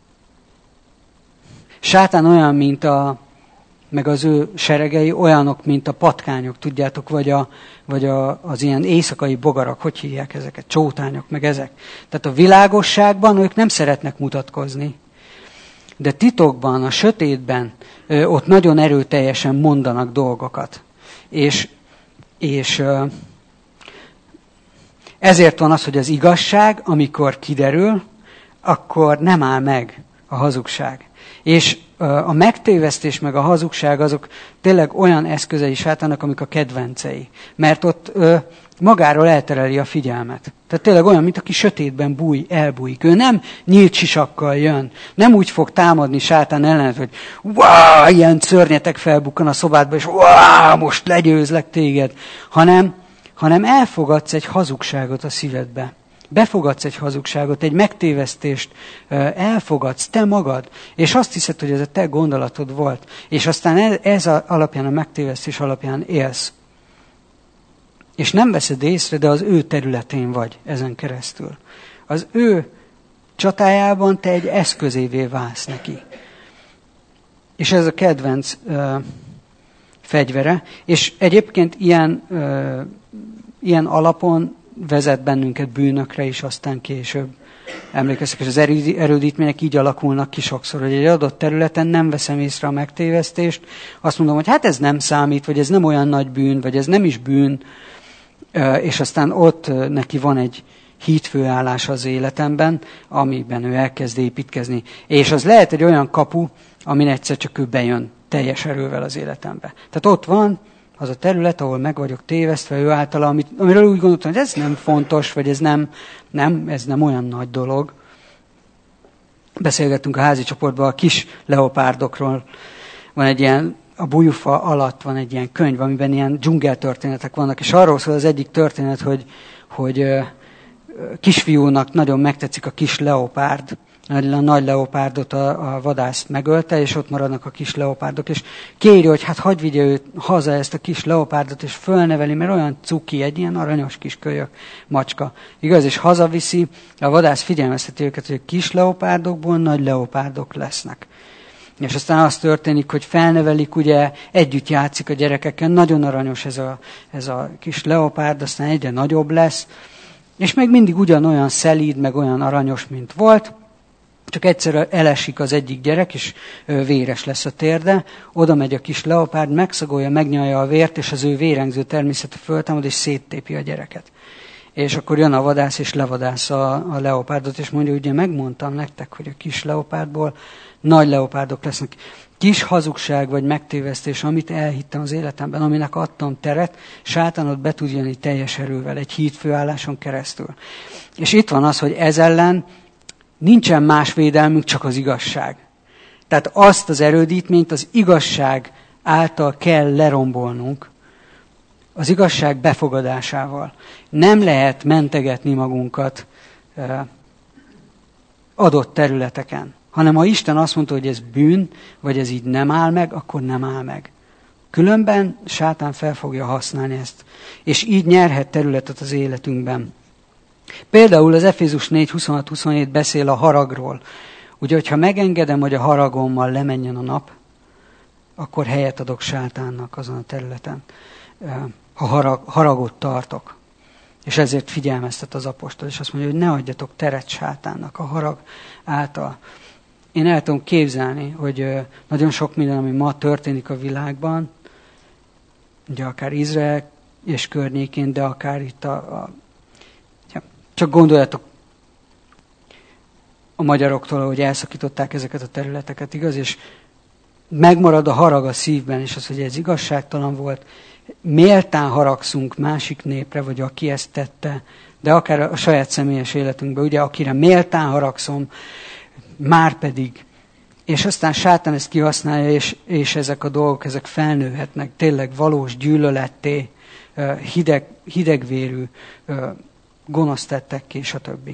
sátán olyan, mint a, meg az ő seregei olyanok, mint a patkányok, tudjátok, vagy, a, vagy a, az ilyen éjszakai bogarak, hogy hívják ezeket, csótányok, meg ezek. Tehát a világosságban ők nem szeretnek mutatkozni. De titokban, a sötétben ott nagyon erőteljesen mondanak dolgokat. És, és ezért van az, hogy az igazság, amikor kiderül, akkor nem áll meg a hazugság. És a megtévesztés meg a hazugság azok tényleg olyan eszközei sátánnak, amik a kedvencei. Mert ott ö, magáról eltereli a figyelmet. Tehát tényleg olyan, mint aki sötétben búj, elbújik. Ő nem nyílt sisakkal jön. Nem úgy fog támadni sátán ellen, hogy wow, ilyen szörnyetek felbukkan a szobádba, és wow, most legyőzlek téged. Hanem, hanem elfogadsz egy hazugságot a szívedbe. Befogadsz egy hazugságot, egy megtévesztést, elfogadsz te magad, és azt hiszed, hogy ez a te gondolatod volt. És aztán ez alapján, a megtévesztés alapján élsz. És nem veszed észre, de az ő területén vagy ezen keresztül. Az ő csatájában te egy eszközévé válsz neki. És ez a kedvenc uh, fegyvere. És egyébként ilyen, uh, ilyen alapon vezet bennünket bűnökre is aztán később. Emlékeztek, és az erődítmények így alakulnak ki sokszor, hogy egy adott területen nem veszem észre a megtévesztést, azt mondom, hogy hát ez nem számít, vagy ez nem olyan nagy bűn, vagy ez nem is bűn, és aztán ott neki van egy hídfőállás az életemben, amiben ő elkezd építkezni. És az lehet egy olyan kapu, amin egyszer csak ő bejön teljes erővel az életembe. Tehát ott van az a terület, ahol meg vagyok tévesztve ő általa, amit, amiről úgy gondoltam, hogy ez nem fontos, vagy ez nem, nem, ez nem olyan nagy dolog. Beszélgettünk a házi csoportban a kis leopárdokról. Van egy ilyen, a bújúfa alatt van egy ilyen könyv, amiben ilyen dzsungeltörténetek vannak, és arról szól az egyik történet, hogy, hogy kisfiúnak nagyon megtetszik a kis leopárd, a nagy leopárdot a, a vadász megölte, és ott maradnak a kis leopárdok, és kéri, hogy hát hadd vigye őt haza ezt a kis leopárdot, és fölneveli, mert olyan cuki, egy ilyen aranyos kis kölyök macska. Igaz, és hazaviszi, a vadász figyelmezteti őket, hogy a kis leopárdokból nagy leopárdok lesznek. És aztán az történik, hogy felnevelik, ugye együtt játszik a gyerekeken, nagyon aranyos ez a, ez a kis leopárd, aztán egyre nagyobb lesz, és még mindig ugyanolyan szelíd, meg olyan aranyos, mint volt, csak egyszer elesik az egyik gyerek, és véres lesz a térde, oda megy a kis leopárd, megszagolja, megnyalja a vért, és az ő vérengző természete föltámad, és széttépi a gyereket. És akkor jön a vadász, és levadász a, a leopárdot, és mondja, ugye megmondtam nektek, hogy a kis leopárdból nagy leopárdok lesznek. Kis hazugság vagy megtévesztés, amit elhittem az életemben, aminek adtam teret, sátánot be tud jönni teljes erővel, egy hídfőálláson keresztül. És itt van az, hogy ez ellen nincsen más védelmünk, csak az igazság. Tehát azt az erődítményt az igazság által kell lerombolnunk, az igazság befogadásával. Nem lehet mentegetni magunkat adott területeken, hanem ha Isten azt mondta, hogy ez bűn, vagy ez így nem áll meg, akkor nem áll meg. Különben sátán fel fogja használni ezt, és így nyerhet területet az életünkben. Például az Efézus négy huszonhat huszonhét beszél a haragról. Ugye, hogyha megengedem, hogy a haragommal lemenjen a nap, akkor helyet adok sátánnak azon a területen, ha harag, haragot tartok. És ezért figyelmeztet az apostol, és azt mondja, hogy ne adjatok teret sátánnak a harag által. Én el tudom képzelni, hogy nagyon sok minden, ami ma történik a világban, ugye akár Izrael és környékén, de akár itt a, a csak gondoljatok a magyaroktól, hogy elszakították ezeket a területeket, igaz? És megmarad a harag a szívben, és az, hogy ez igazságtalan volt. Méltán haragszunk másik népre, vagy aki ezt tette, de akár a saját személyes életünkben, ugye, akire méltán haragszom, már pedig. És aztán sátán ezt kihasználja, és, és ezek a dolgok, ezek felnőhetnek tényleg valós gyűlöletté, hideg, hidegvérű, gonosz tettekké, stb.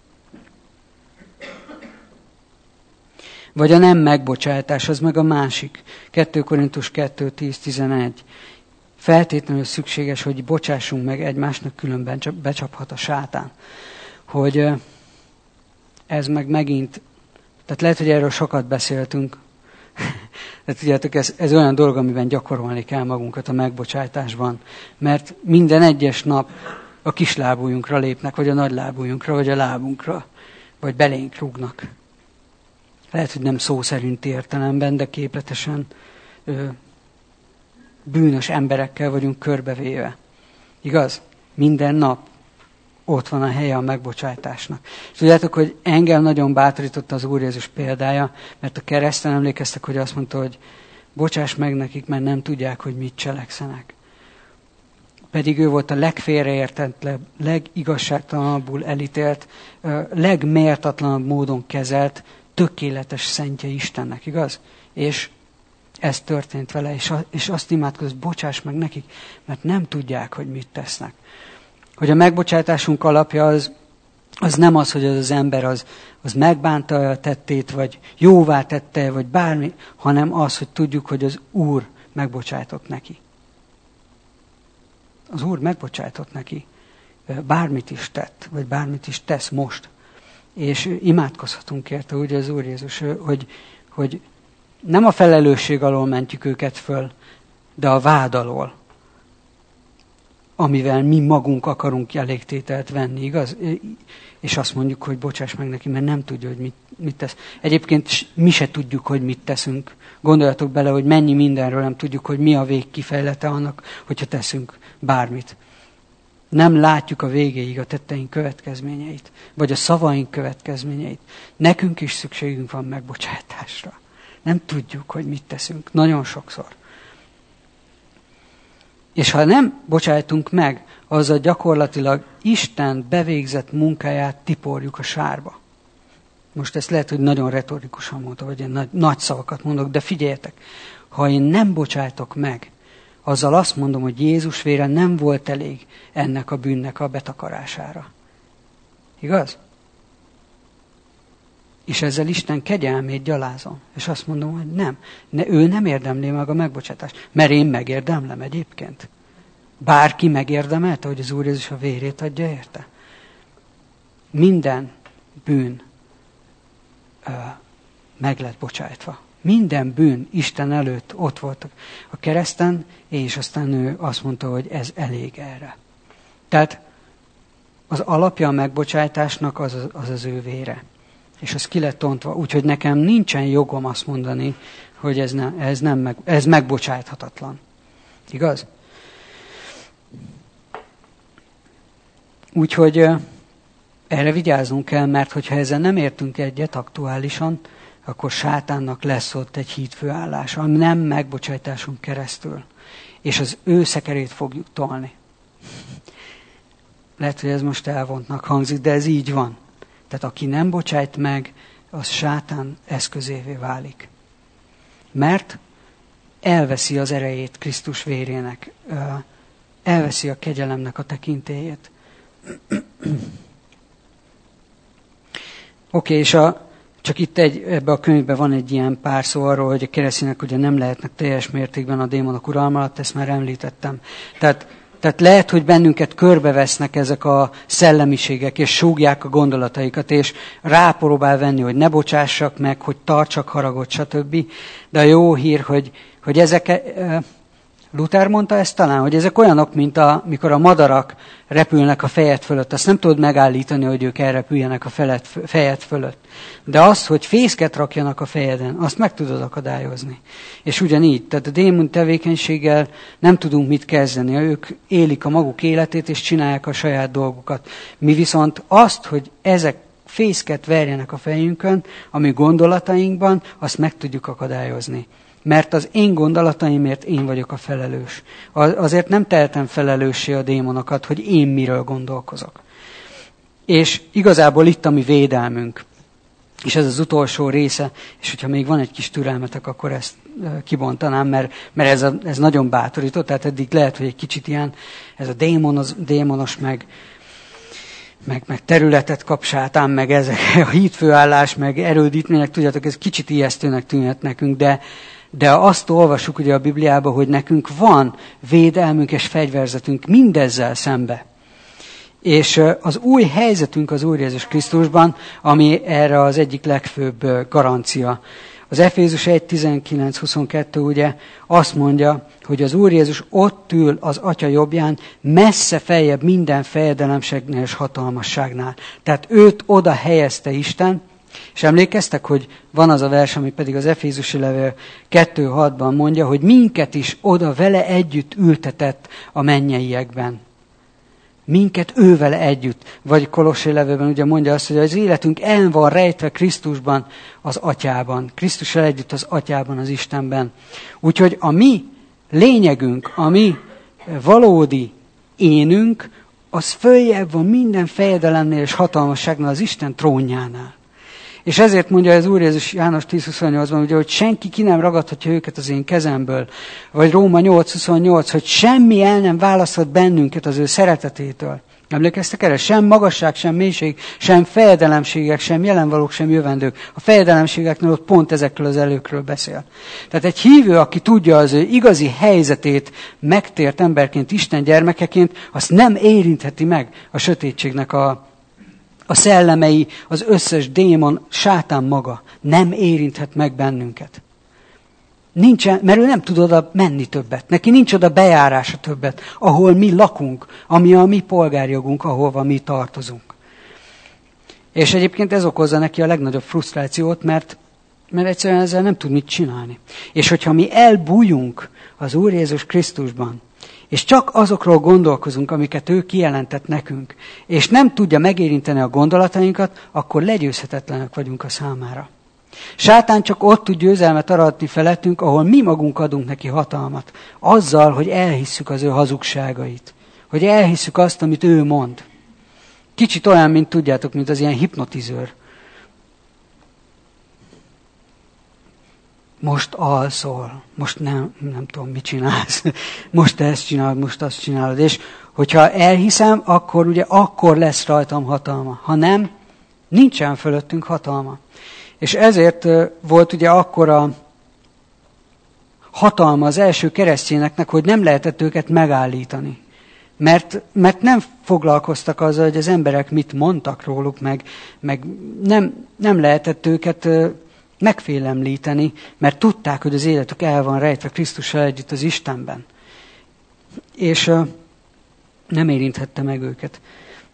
Vagy a nem megbocsátás, az meg a másik. kettő Korintus kettő tíz tizenegy. Feltétlenül szükséges, hogy bocsássunk meg egymásnak, különben csak becsaphat a sátán. Hogy ez meg megint, tehát lehet, hogy erről sokat beszéltünk, de tudjátok, ez, ez olyan dolog, amiben gyakorolni kell magunkat a megbocsátásban. Mert minden egyes nap a kislábújunkra lépnek, vagy a nagylábújunkra, vagy a lábunkra, vagy belénk rúgnak. Lehet, hogy nem szó szerinti értelemben, de képletesen ö, bűnös emberekkel vagyunk körbevéve. Igaz? Minden nap ott van a helye a megbocsátásnak. És tudjátok, hogy engem nagyon bátorította az Úr Jézus példája, mert a kereszten emlékeztek, hogy azt mondta, hogy bocsáss meg nekik, mert nem tudják, hogy mit cselekszenek. Pedig ő volt a legfélreértetlebb, legigazságtalanabbul elítélt, legméltatlanabb módon kezelt, tökéletes szentje Istennek, igaz? És ez történt vele, és, és azt imádkozott, bocsáss meg nekik, mert nem tudják, hogy mit tesznek. Hogy a megbocsátásunk alapja az, az nem az, hogy az, az ember az, az megbánta a tettét, vagy jóvá tette, vagy bármi, hanem az, hogy tudjuk, hogy az Úr megbocsájtott neki. Az Úr megbocsájtott neki. Bármit is tett, vagy bármit is tesz most. És imádkozhatunk érte, ugye az Úr Jézus, hogy, hogy nem a felelősség alól mentjük őket föl, de a vád alól, amivel mi magunk akarunk elégtételt venni, igaz? És azt mondjuk, hogy bocsáss meg neki, mert nem tudja, hogy mit, mit tesz. Egyébként mi se tudjuk, hogy mit teszünk. Gondoljatok bele, hogy mennyi mindenről nem tudjuk, hogy mi a végkifejlete annak, hogyha teszünk bármit. Nem látjuk a végéig a tetteink következményeit, vagy a szavaink következményeit. Nekünk is szükségünk van megbocsátásra. Nem tudjuk, hogy mit teszünk. Nagyon sokszor. És ha nem bocsájtunk meg, azzal gyakorlatilag Isten bevégzett munkáját tiporjuk a sárba. Most ezt lehet, hogy nagyon retorikusan mondta, vagy én nagy, nagy szavakat mondok, de figyeljetek, ha én nem bocsájtok meg, azzal azt mondom, hogy Jézus vére nem volt elég ennek a bűnnek a betakarására. Igaz? És ezzel Isten kegyelmét gyalázom. És azt mondom, hogy nem. Ne, ő nem érdemli meg a megbocsátást. Mert én megérdemlem egyébként. Bárki megérdemelte, hogy az Úr Jézus a vérét adja érte. Minden bűn ö, meg lett bocsájtva. Minden bűn Isten előtt ott volt a kereszten, és aztán ő azt mondta, hogy ez elég erre. Tehát az alapja a megbocsátásnak az az, az, az ő vére. És az ki lett ontva, úgyhogy nekem nincsen jogom azt mondani, hogy ez, ne, ez, nem meg, ez megbocsáthatatlan. Igaz? Úgyhogy erre vigyáznunk kell, mert hogyha ezzel nem értünk egyet aktuálisan, akkor sátánnak lesz ott egy hídfőállás, a nem megbocsájtáson keresztül. És az ő szekerét fogjuk tolni. Lehet, hogy ez most elvontnak hangzik, de ez így van. Tehát aki nem bocsájt meg, az sátán eszközévé válik. Mert elveszi az erejét Krisztus vérének, elveszi a kegyelemnek a tekintélyét. Oké, okay, és a, csak itt egy, ebben a könyvben van egy ilyen pár szó arról, hogy a keresztények ugye nem lehetnek teljes mértékben a démonok uralma alatt, ezt már említettem. Tehát Tehát lehet, hogy bennünket körbevesznek ezek a szellemiségek, és súgják a gondolataikat, és rápróbál venni, hogy ne bocsássak meg, hogy tartsak haragot, stb. De a jó hír, hogy, hogy ezek, Luther mondta ezt talán, hogy ezek olyanok, mint a, mikor a madarak repülnek a fejed fölött. Azt nem tudod megállítani, hogy ők elrepüljenek a felet, fejed fölött. De az, hogy fészket rakjanak a fejeden, azt meg tudod akadályozni. És ugyanígy, tehát a démon tevékenységgel nem tudunk mit kezdeni. Ők élik a maguk életét, és csinálják a saját dolgukat. Mi viszont azt, hogy ezek fészket verjenek a fejünkön, ami gondolatainkban, azt meg tudjuk akadályozni. Mert az én gondolataimért én vagyok a felelős. Azért nem tehetem felelőssé a démonokat, hogy én miről gondolkozok. És igazából itt a mi védelmünk. És ez az utolsó része, és hogyha még van egy kis türelmetek, akkor ezt kibontanám, mert, mert ez, a, ez nagyon bátorító, tehát eddig lehet, hogy egy kicsit ilyen, ez a démonos, démonos meg, meg, meg területet kap sátán, meg ezek a hídfőállás, meg erődítmények, tudjátok, ez kicsit ijesztőnek tűnhet nekünk, de De azt olvassuk ugye a Bibliában, hogy nekünk van védelmünk és fegyverzetünk mindezzel szembe. És az új helyzetünk az Úr Jézus Krisztusban, ami erre az egyik legfőbb garancia. Az Efézus egy tizenkilenc huszonkettő ugye azt mondja, hogy az Úr Jézus ott ül az Atya jobbján, messze feljebb minden fejedelemségnél és hatalmasságnál. Tehát őt oda helyezte Isten. És emlékeztek, hogy van az a vers, ami pedig az Efézusi levél kettő hatban mondja, hogy minket is oda vele együtt ültetett a mennyeiekben. minket ővele együtt. Vagy Kolossé levélben ugye mondja azt, hogy az életünk el van rejtve Krisztusban, az Atyában. Krisztussal együtt az Atyában, az Istenben. Úgyhogy a mi lényegünk, a mi valódi énünk, az följebb van minden fejedelemnél és hatalmasságnál az Isten trónjánál. És ezért mondja az Úr Jézus János tíz huszonnyolcban, ugye, hogy senki ki nem ragadhatja őket az én kezemből. Vagy Róma nyolc huszonnyolc, hogy semmi el nem választhat bennünket az ő szeretetétől. Emlékeztek erre? Sem magasság, sem mélység, sem fejedelemségek, sem jelenvalók, sem jövendők. A fejedelemségeknél ott pont ezekről az előkről beszél. Tehát egy hívő, aki tudja az ő igazi helyzetét megtért emberként, Isten gyermekeként, azt nem érintheti meg a sötétségnek a, a szellemei, az összes démon, sátán maga. Nem érinthet meg bennünket. Nincsen, mert ő nem tud oda menni többet. Neki nincs oda bejárása többet, ahol mi lakunk, ami a mi polgárjogunk, ahova mi tartozunk. És egyébként ez okozza neki a legnagyobb frusztrációt, mert, mert egyszerűen ezzel nem tud mit csinálni. És hogyha mi elbújunk az Úr Jézus Krisztusban, és csak azokról gondolkozunk, amiket ő kijelentett nekünk, és nem tudja megérinteni a gondolatainkat, akkor legyőzhetetlenek vagyunk a számára. Sátán csak ott tud győzelmet aratni felettünk, ahol mi magunk adunk neki hatalmat. Azzal, hogy elhisszük az ő hazugságait. Hogy elhisszük azt, amit ő mond. Kicsit olyan, mint tudjátok, mint az ilyen hipnotizőr. Most alszol, most nem, nem tudom, mit csinálsz. Most ezt csinálod, most azt csinálod. És hogyha elhiszem, akkor ugye akkor lesz rajtam hatalma. Ha nem, nincsen fölöttünk hatalma. És ezért volt ugye akkora hatalma az első keresztényeknek, hogy nem lehetett őket megállítani. Mert, mert nem foglalkoztak azzal, hogy az emberek mit mondtak róluk, meg, meg nem, nem lehetett őket megfélemlíteni, mert tudták, hogy az életük el van rejtve Krisztussal együtt az Istenben. És nem érinthette meg őket.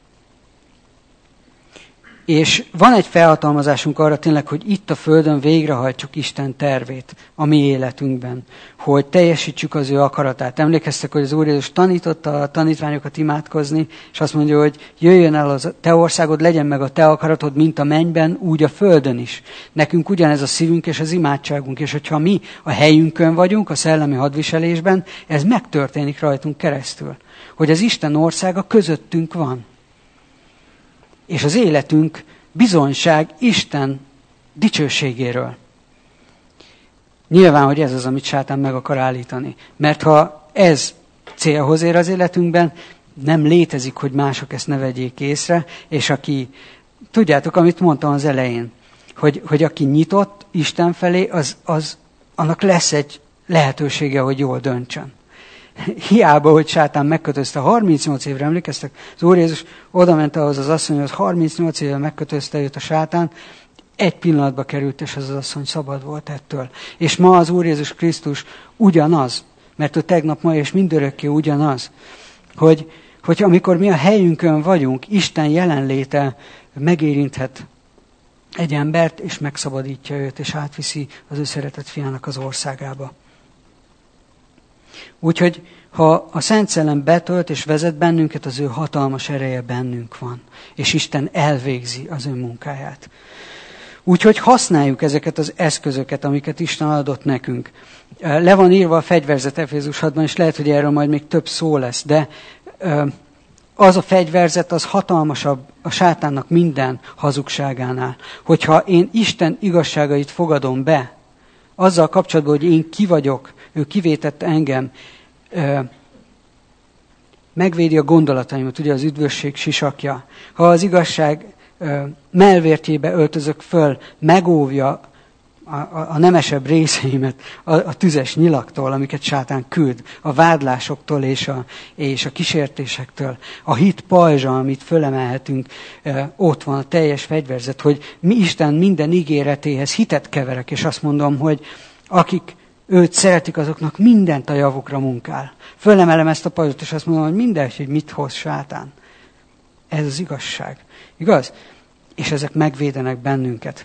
És van egy felhatalmazásunk arra tényleg, hogy itt a Földön végrehajtsuk Isten tervét a mi életünkben, hogy teljesítsük az ő akaratát. Emlékeztek, hogy az Úr Jézus tanította a tanítványokat imádkozni, és azt mondja, hogy jöjjön el a te országod, legyen meg a te akaratod, mint a mennyben, úgy a Földön is. Nekünk ugyanez a szívünk és az imádságunk, és hogyha mi a helyünkön vagyunk, a szellemi hadviselésben, ez megtörténik rajtunk keresztül. Hogy az Isten országa közöttünk van. És az életünk bizonyság Isten dicsőségéről. Nyilván, hogy ez az, amit sátán meg akar állítani. Mert ha ez célhoz ér az életünkben, nem létezik, hogy mások ezt ne vegyék észre, és aki, tudjátok, amit mondtam az elején, hogy, hogy aki nyitott Isten felé, az, az, annak lesz egy lehetősége, hogy jól döntsön. Hiába, hogy sátán megkötözte harmincnyolc évre, emlékeztek? Az Úr Jézus oda ment ahhoz az asszonyhoz, harmincnyolc éve megkötözte őt a sátán, egy pillanatba került, és az az asszony szabad volt ettől. És ma az Úr Jézus Krisztus ugyanaz, mert ő tegnap, ma és mindörökké ugyanaz, hogy, hogy amikor mi a helyünkön vagyunk, Isten jelenléte megérinthet egy embert, és megszabadítja őt, és átviszi az ő szeretett fiának az országába. Úgyhogy ha a Szent Szellem betölt és vezet bennünket, az ő hatalmas ereje bennünk van. És Isten elvégzi az ő munkáját. Úgyhogy használjuk ezeket az eszközöket, amiket Isten adott nekünk. Le van írva a fegyverzet Efézus hatban, és lehet, hogy erről majd még több szó lesz, de az a fegyverzet, az hatalmasabb a sátánnak minden hazugságánál. Hogyha én Isten igazságait fogadom be, azzal kapcsolatban, hogy én ki vagyok, ő kivétett engem, megvédi a gondolataimat, ugye az üdvösség sisakja. Ha az igazság mellvértjébe öltözök föl, megóvja a, a, a nemesebb részeimet a, a tüzes nyilaktól, amiket sátán küld, a vádlásoktól és a, és a kísértésektől. A hit pajzsa, amit fölemelhetünk, ott van a teljes fegyverzet, hogy mi Isten minden ígéretéhez hitet keverek, és azt mondom, hogy akik őt szeretik, azoknak mindent a javukra munkál. Fölemelem ezt a pajzsot, és azt mondom, hogy mindegy, hogy mit hoz sátán. Ez az igazság. Igaz? És ezek megvédenek bennünket.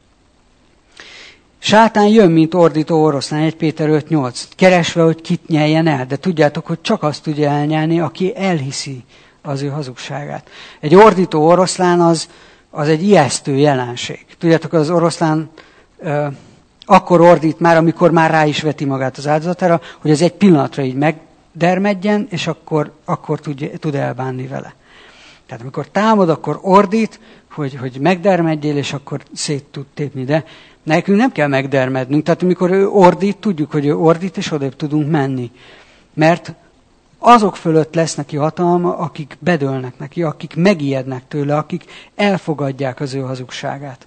Sátán jön, mint ordító oroszlán, egy Péter öt nyolc, keresve, hogy kit nyeljen el. De tudjátok, hogy csak azt tudja elnyelni, aki elhiszi az ő hazugságát. Egy ordító oroszlán az, az egy ijesztő jelenség. Tudjátok, az oroszlán ö, akkor ordít már, amikor már rá is veti magát az áldozatára, hogy az egy pillanatra így megdermedjen, és akkor, akkor tud, tud elbánni vele. Tehát amikor támad, akkor ordít, hogy, hogy megdermedjél, és akkor szét tud tépni. De nekünk nem kell megdermednünk. Tehát amikor ő ordít, tudjuk, hogy ő ordít, és odébb tudunk menni. Mert azok fölött lesz neki hatalma, akik bedőlnek neki, akik megijednek tőle, akik elfogadják az ő hazugságát.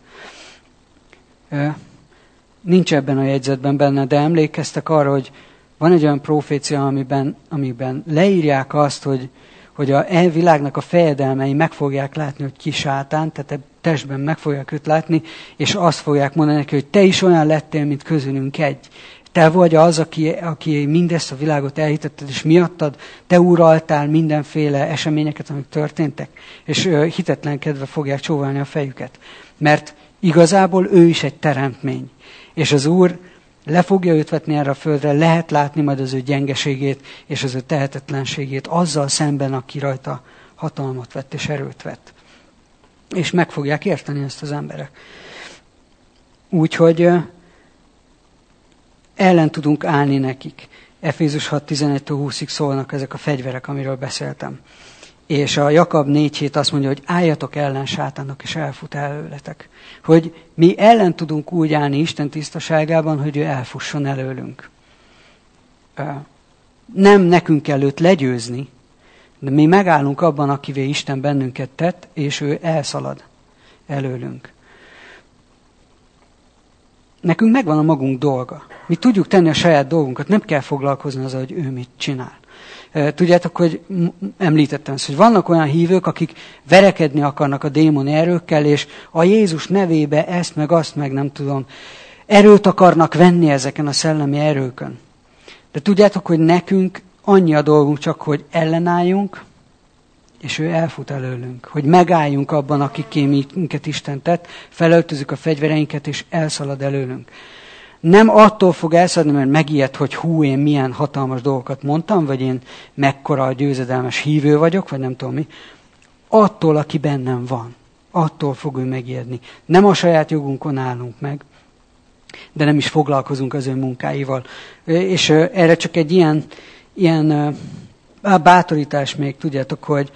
Nincs ebben a jegyzetben benne, de emlékeztek arra, hogy van egy olyan profécia, amiben, amiben leírják azt, hogy, hogy a e világnak a fejedelmei meg fogják látni, hogy ki sátán, tehát testben meg fogják őt látni, és azt fogják mondani neki, hogy te is olyan lettél, mint közülünk egy. Te vagy az, aki, aki mindezt a világot elhitetted, és miattad te uraltál mindenféle eseményeket, amik történtek, és ö, hitetlenkedve fogják csóválni a fejüket. Mert igazából ő is egy teremtmény. És az Úr le fogja őt vetni erre a földre, lehet látni majd az ő gyengeségét, és az ő tehetetlenségét azzal szemben, aki rajta hatalmat vett és erőt vett. És meg fogják érteni ezt az emberek. Úgyhogy ellen tudunk állni nekik. Efézus hat tizenegy húszig szólnak ezek a fegyverek, amiről beszéltem. És a Jakab négy hét azt mondja, hogy álljatok ellen sátánnak, és elfut előletek. Hogy mi ellen tudunk úgy állni Isten tisztaságában, hogy ő elfusson előlünk. Nem nekünk kell őt legyőzni, de mi megállunk abban, akivé Isten bennünket tett, és ő elszalad előlünk. Nekünk megvan a magunk dolga. Mi tudjuk tenni a saját dolgunkat, nem kell foglalkozni azzal, hogy ő mit csinál. Tudjátok, hogy említettem ezt, hogy vannak olyan hívők, akik verekedni akarnak a démoni erőkkel, és a Jézus nevébe ezt meg azt meg nem tudom, erőt akarnak venni ezeken a szellemi erőkön. De tudjátok, hogy nekünk annyi a dolgunk csak, hogy ellenálljunk, és ő elfut előlünk. Hogy megálljunk abban, akiké minket Isten tett, felöltözzük a fegyvereinket, és elszalad előlünk. Nem attól fog elszaladni, mert megijed, hogy hú, én milyen hatalmas dolgokat mondtam, vagy én mekkora győzedelmes hívő vagyok, vagy nem tudom mi. Attól, aki bennem van. Attól fog ő megijedni. Nem a saját jogunkon állunk meg, de nem is foglalkozunk az ő munkáival. És erre csak egy ilyen, ilyen bátorítás még, tudjátok, hogy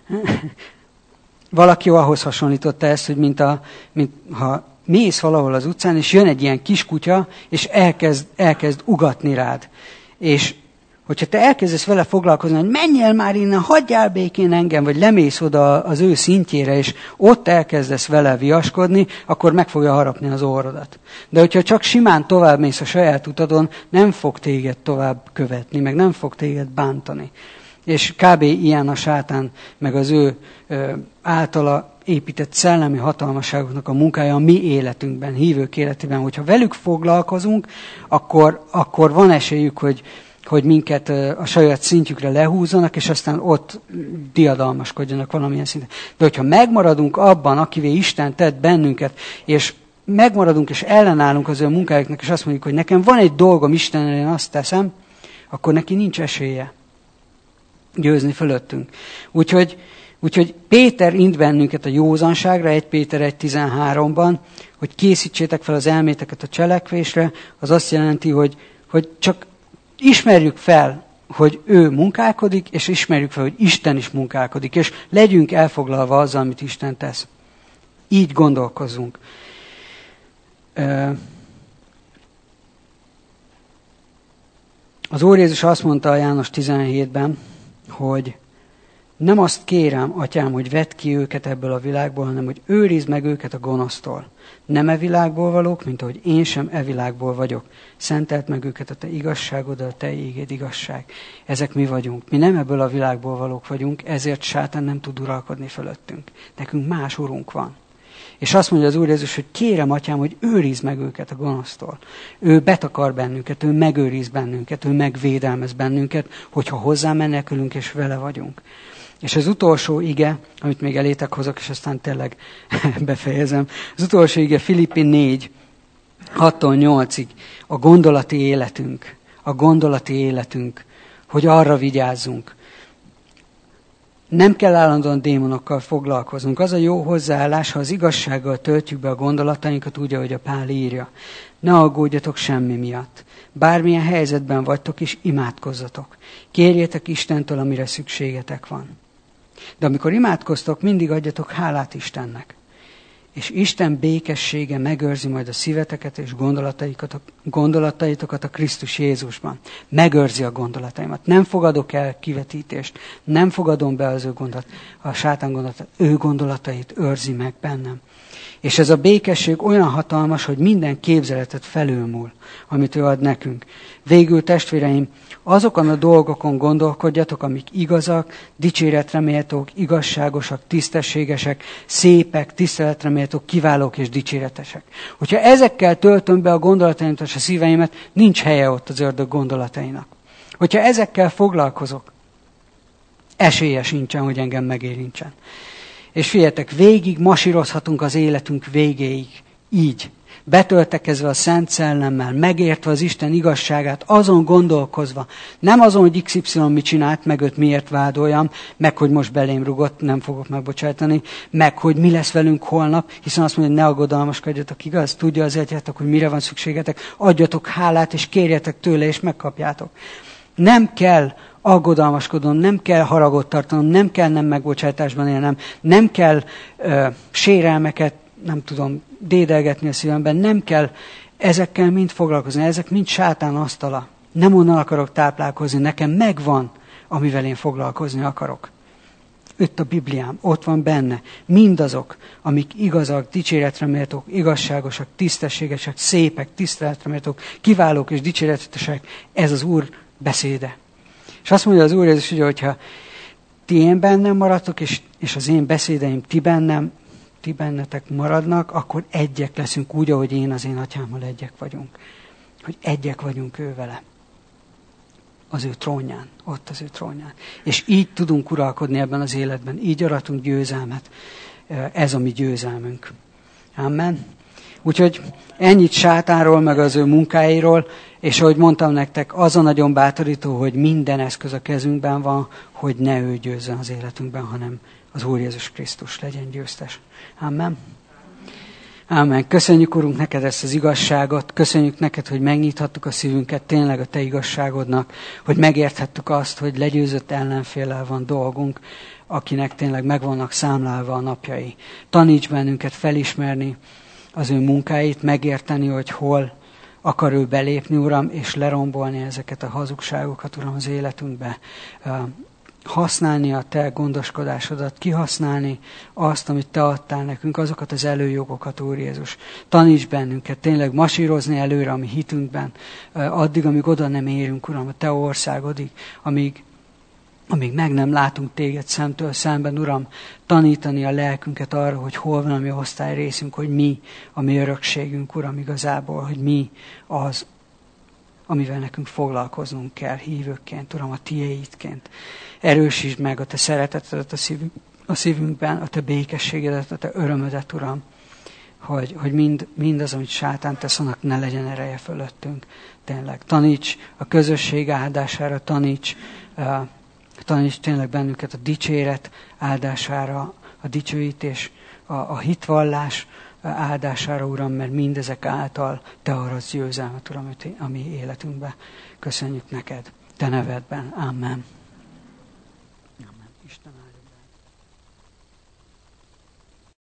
valaki ahhoz hasonlította ezt, hogy mint, a, mint ha mész valahol az utcán, és jön egy ilyen kiskutya, és elkezd, elkezd ugatni rád. És hogyha te elkezdesz vele foglalkozni, hogy menjél már innen, hagyjál békén engem, vagy lemész oda az ő szintjére, és ott elkezdesz vele viaskodni, akkor meg fogja harapni az orrodat. De hogyha csak simán tovább mész a saját utadon, nem fog téged tovább követni, meg nem fog téged bántani. És kb. Ilyen a sátán, meg az ő ö, általa épített szellemi hatalmasságoknak a munkája a mi életünkben, hívők életében. Hogyha velük foglalkozunk, akkor, akkor van esélyük, hogy, hogy minket a saját szintjükre lehúzzanak, és aztán ott diadalmaskodjanak valamilyen szinten. De hogyha megmaradunk abban, akivé Isten tett bennünket, és megmaradunk és ellenállunk az ő munkájuknak, és azt mondjuk, hogy nekem van egy dolgom Istennel, én azt teszem, akkor neki nincs esélye győzni fölöttünk. Úgyhogy, úgyhogy Péter int bennünket a józanságra, egy Péter egy tizenháromban, hogy készítsétek fel az elméteket a cselekvésre, az azt jelenti, hogy, hogy csak ismerjük fel, hogy ő munkálkodik, és ismerjük fel, hogy Isten is munkálkodik, és legyünk elfoglalva azzal, amit Isten tesz. Így gondolkozzunk. Az Úr Jézus azt mondta a János tizenhétben, hogy nem azt kérem, atyám, hogy vedd ki őket ebből a világból, hanem hogy őrizd meg őket a gonosztól. Nem e világból valók, mint ahogy én sem e világból vagyok. Szentelt meg őket a te igazságoddal, a te ígéd igazság. Ezek mi vagyunk. Mi nem ebből a világból valók vagyunk, ezért sátán nem tud uralkodni fölöttünk. Nekünk más urunk van. És azt mondja az Úr Jézus, hogy kérem, atyám, hogy őrizd meg őket a gonosztól. Ő betakar bennünket, ő megőriz bennünket, ő megvédelmez bennünket, hogyha hozzám menekülünk és vele vagyunk. És az utolsó ige, amit még elétek hozok, és aztán tényleg befejezem. Az utolsó ige Filippi négy, hattól nyolcig. A gondolati életünk, a gondolati életünk, hogy arra vigyázzunk. Nem kell állandóan démonokkal foglalkoznunk. Az a jó hozzáállás, ha az igazsággal töltjük be a gondolatainkat úgy, ahogy a Pál írja. Ne aggódjatok semmi miatt. Bármilyen helyzetben vagytok is, imádkozzatok. Kérjétek Istentől, amire szükségetek van. De amikor imádkoztok, mindig adjatok hálát Istennek. És Isten békessége megőrzi majd a szíveteket és gondolataitokat, gondolataitokat a Krisztus Jézusban. Megőrzi a gondolataimat. Nem fogadok el kivetítést. Nem fogadom be az ő gondolat, a sátán gondolatát. Ő gondolatait őrzi meg bennem. És ez a békesség olyan hatalmas, hogy minden képzeletet felülmúl, amit ő ad nekünk. Végül, testvéreim, azokon a dolgokon gondolkodjatok, amik igazak, dicséretre méltók, igazságosak, tisztességesek, szépek, tiszteletre méltók, kiválók és dicséretesek. Hogyha ezekkel töltöm be a gondolataimat és a szíveimet, nincs helye ott az ördög gondolatainak. Hogyha ezekkel foglalkozok, esélye sincsen, hogy engem megérintsen. És figyeljetek, végig masírozhatunk az életünk végéig. Így. Betöltekezve a Szent Szellemmel, megértve az Isten igazságát, azon gondolkozva. Nem azon, hogy iksz ipszilon mit csinált, meg őt miért vádoljam, meg hogy most belém rugott, nem fogok megbocsájtani, meg hogy mi lesz velünk holnap, hiszen azt mondja, hogy ne aggodalmaskodjatok, igaz? Tudja az egyhátok, hogy mire van szükségetek, adjatok hálát, és kérjetek tőle, és megkapjátok. Nem kell aggodalmaskodnom, nem kell haragot tartanom, nem kell nem megbocsájtásban élnem, nem kell ö, sérelmeket, nem tudom, dédelgetni a szívemben, nem kell ezekkel mind foglalkozni, ezek mind sátán asztala. Nem onnan akarok táplálkozni, nekem megvan, amivel én foglalkozni akarok. Itt a Bibliám, ott van benne. Mindazok, amik igazak, dicséretre méltók, igazságosak, tisztességesek, szépek, tiszteletre méltók, kiválók és dicséretesek, ez az Úr beszéde. És azt mondja az Úr Jézus, ugye, hogyha ti én bennem maradtok, és, és az én beszédeim ti bennem, ti bennetek maradnak, akkor egyek leszünk úgy, ahogy én az én atyámmal egyek vagyunk. Hogy egyek vagyunk ő vele. Az ő trónján, ott az ő trónján. És így tudunk uralkodni ebben az életben, így aratunk győzelmet. Ez a mi győzelmünk. Amen. Úgyhogy ennyit sátánról, meg az ő munkáiról, és ahogy mondtam nektek, az a nagyon bátorító, hogy minden eszköz a kezünkben van, hogy ne ő győzzön az életünkben, hanem az Úr Jézus Krisztus legyen győztes. Amen. Amen. Köszönjük, Urunk, neked ezt az igazságot, köszönjük neked, hogy megnyithattuk a szívünket tényleg a te igazságodnak, hogy megérthettük azt, hogy legyőzött ellenféllel van dolgunk, akinek tényleg meg vannak számlálva a napjai. Taníts bennünket felismerni az ő munkáit, megérteni, hogy hol akar ő belépni, Uram, és lerombolni ezeket a hazugságokat, Uram, az életünkbe. Használni a te gondoskodásodat, kihasználni azt, amit te adtál nekünk, azokat az előjogokat, Úr Jézus. Taníts bennünket tényleg masírozni előre a mi hitünkben, addig, amíg oda nem érünk, Uram, a te országodig, amíg, amíg meg nem látunk téged szemtől szemben, Uram, tanítani a lelkünket arra, hogy hol van a mi osztályrészünk, hogy mi a mi örökségünk, Uram, igazából, hogy mi az, amivel nekünk foglalkoznunk kell hívőkként, Uram, a tiédként. Erősítsd meg a te szeretetedet a, szívünk, a szívünkben, a te békességedet, a te örömödet, Uram, hogy, hogy mind, mindaz, amit sátán tesz, annak ne legyen ereje fölöttünk. Tényleg taníts a közösség áldására, taníts, uh, taníts tényleg bennünket a dicséret áldására, a dicsőítés, a, a hitvallás áldására, Uram, mert mindezek által te aradsz győzelmet, Uram, a mi életünkbe. Köszönjük neked, te nevedben. Amen. Amen. Istenem.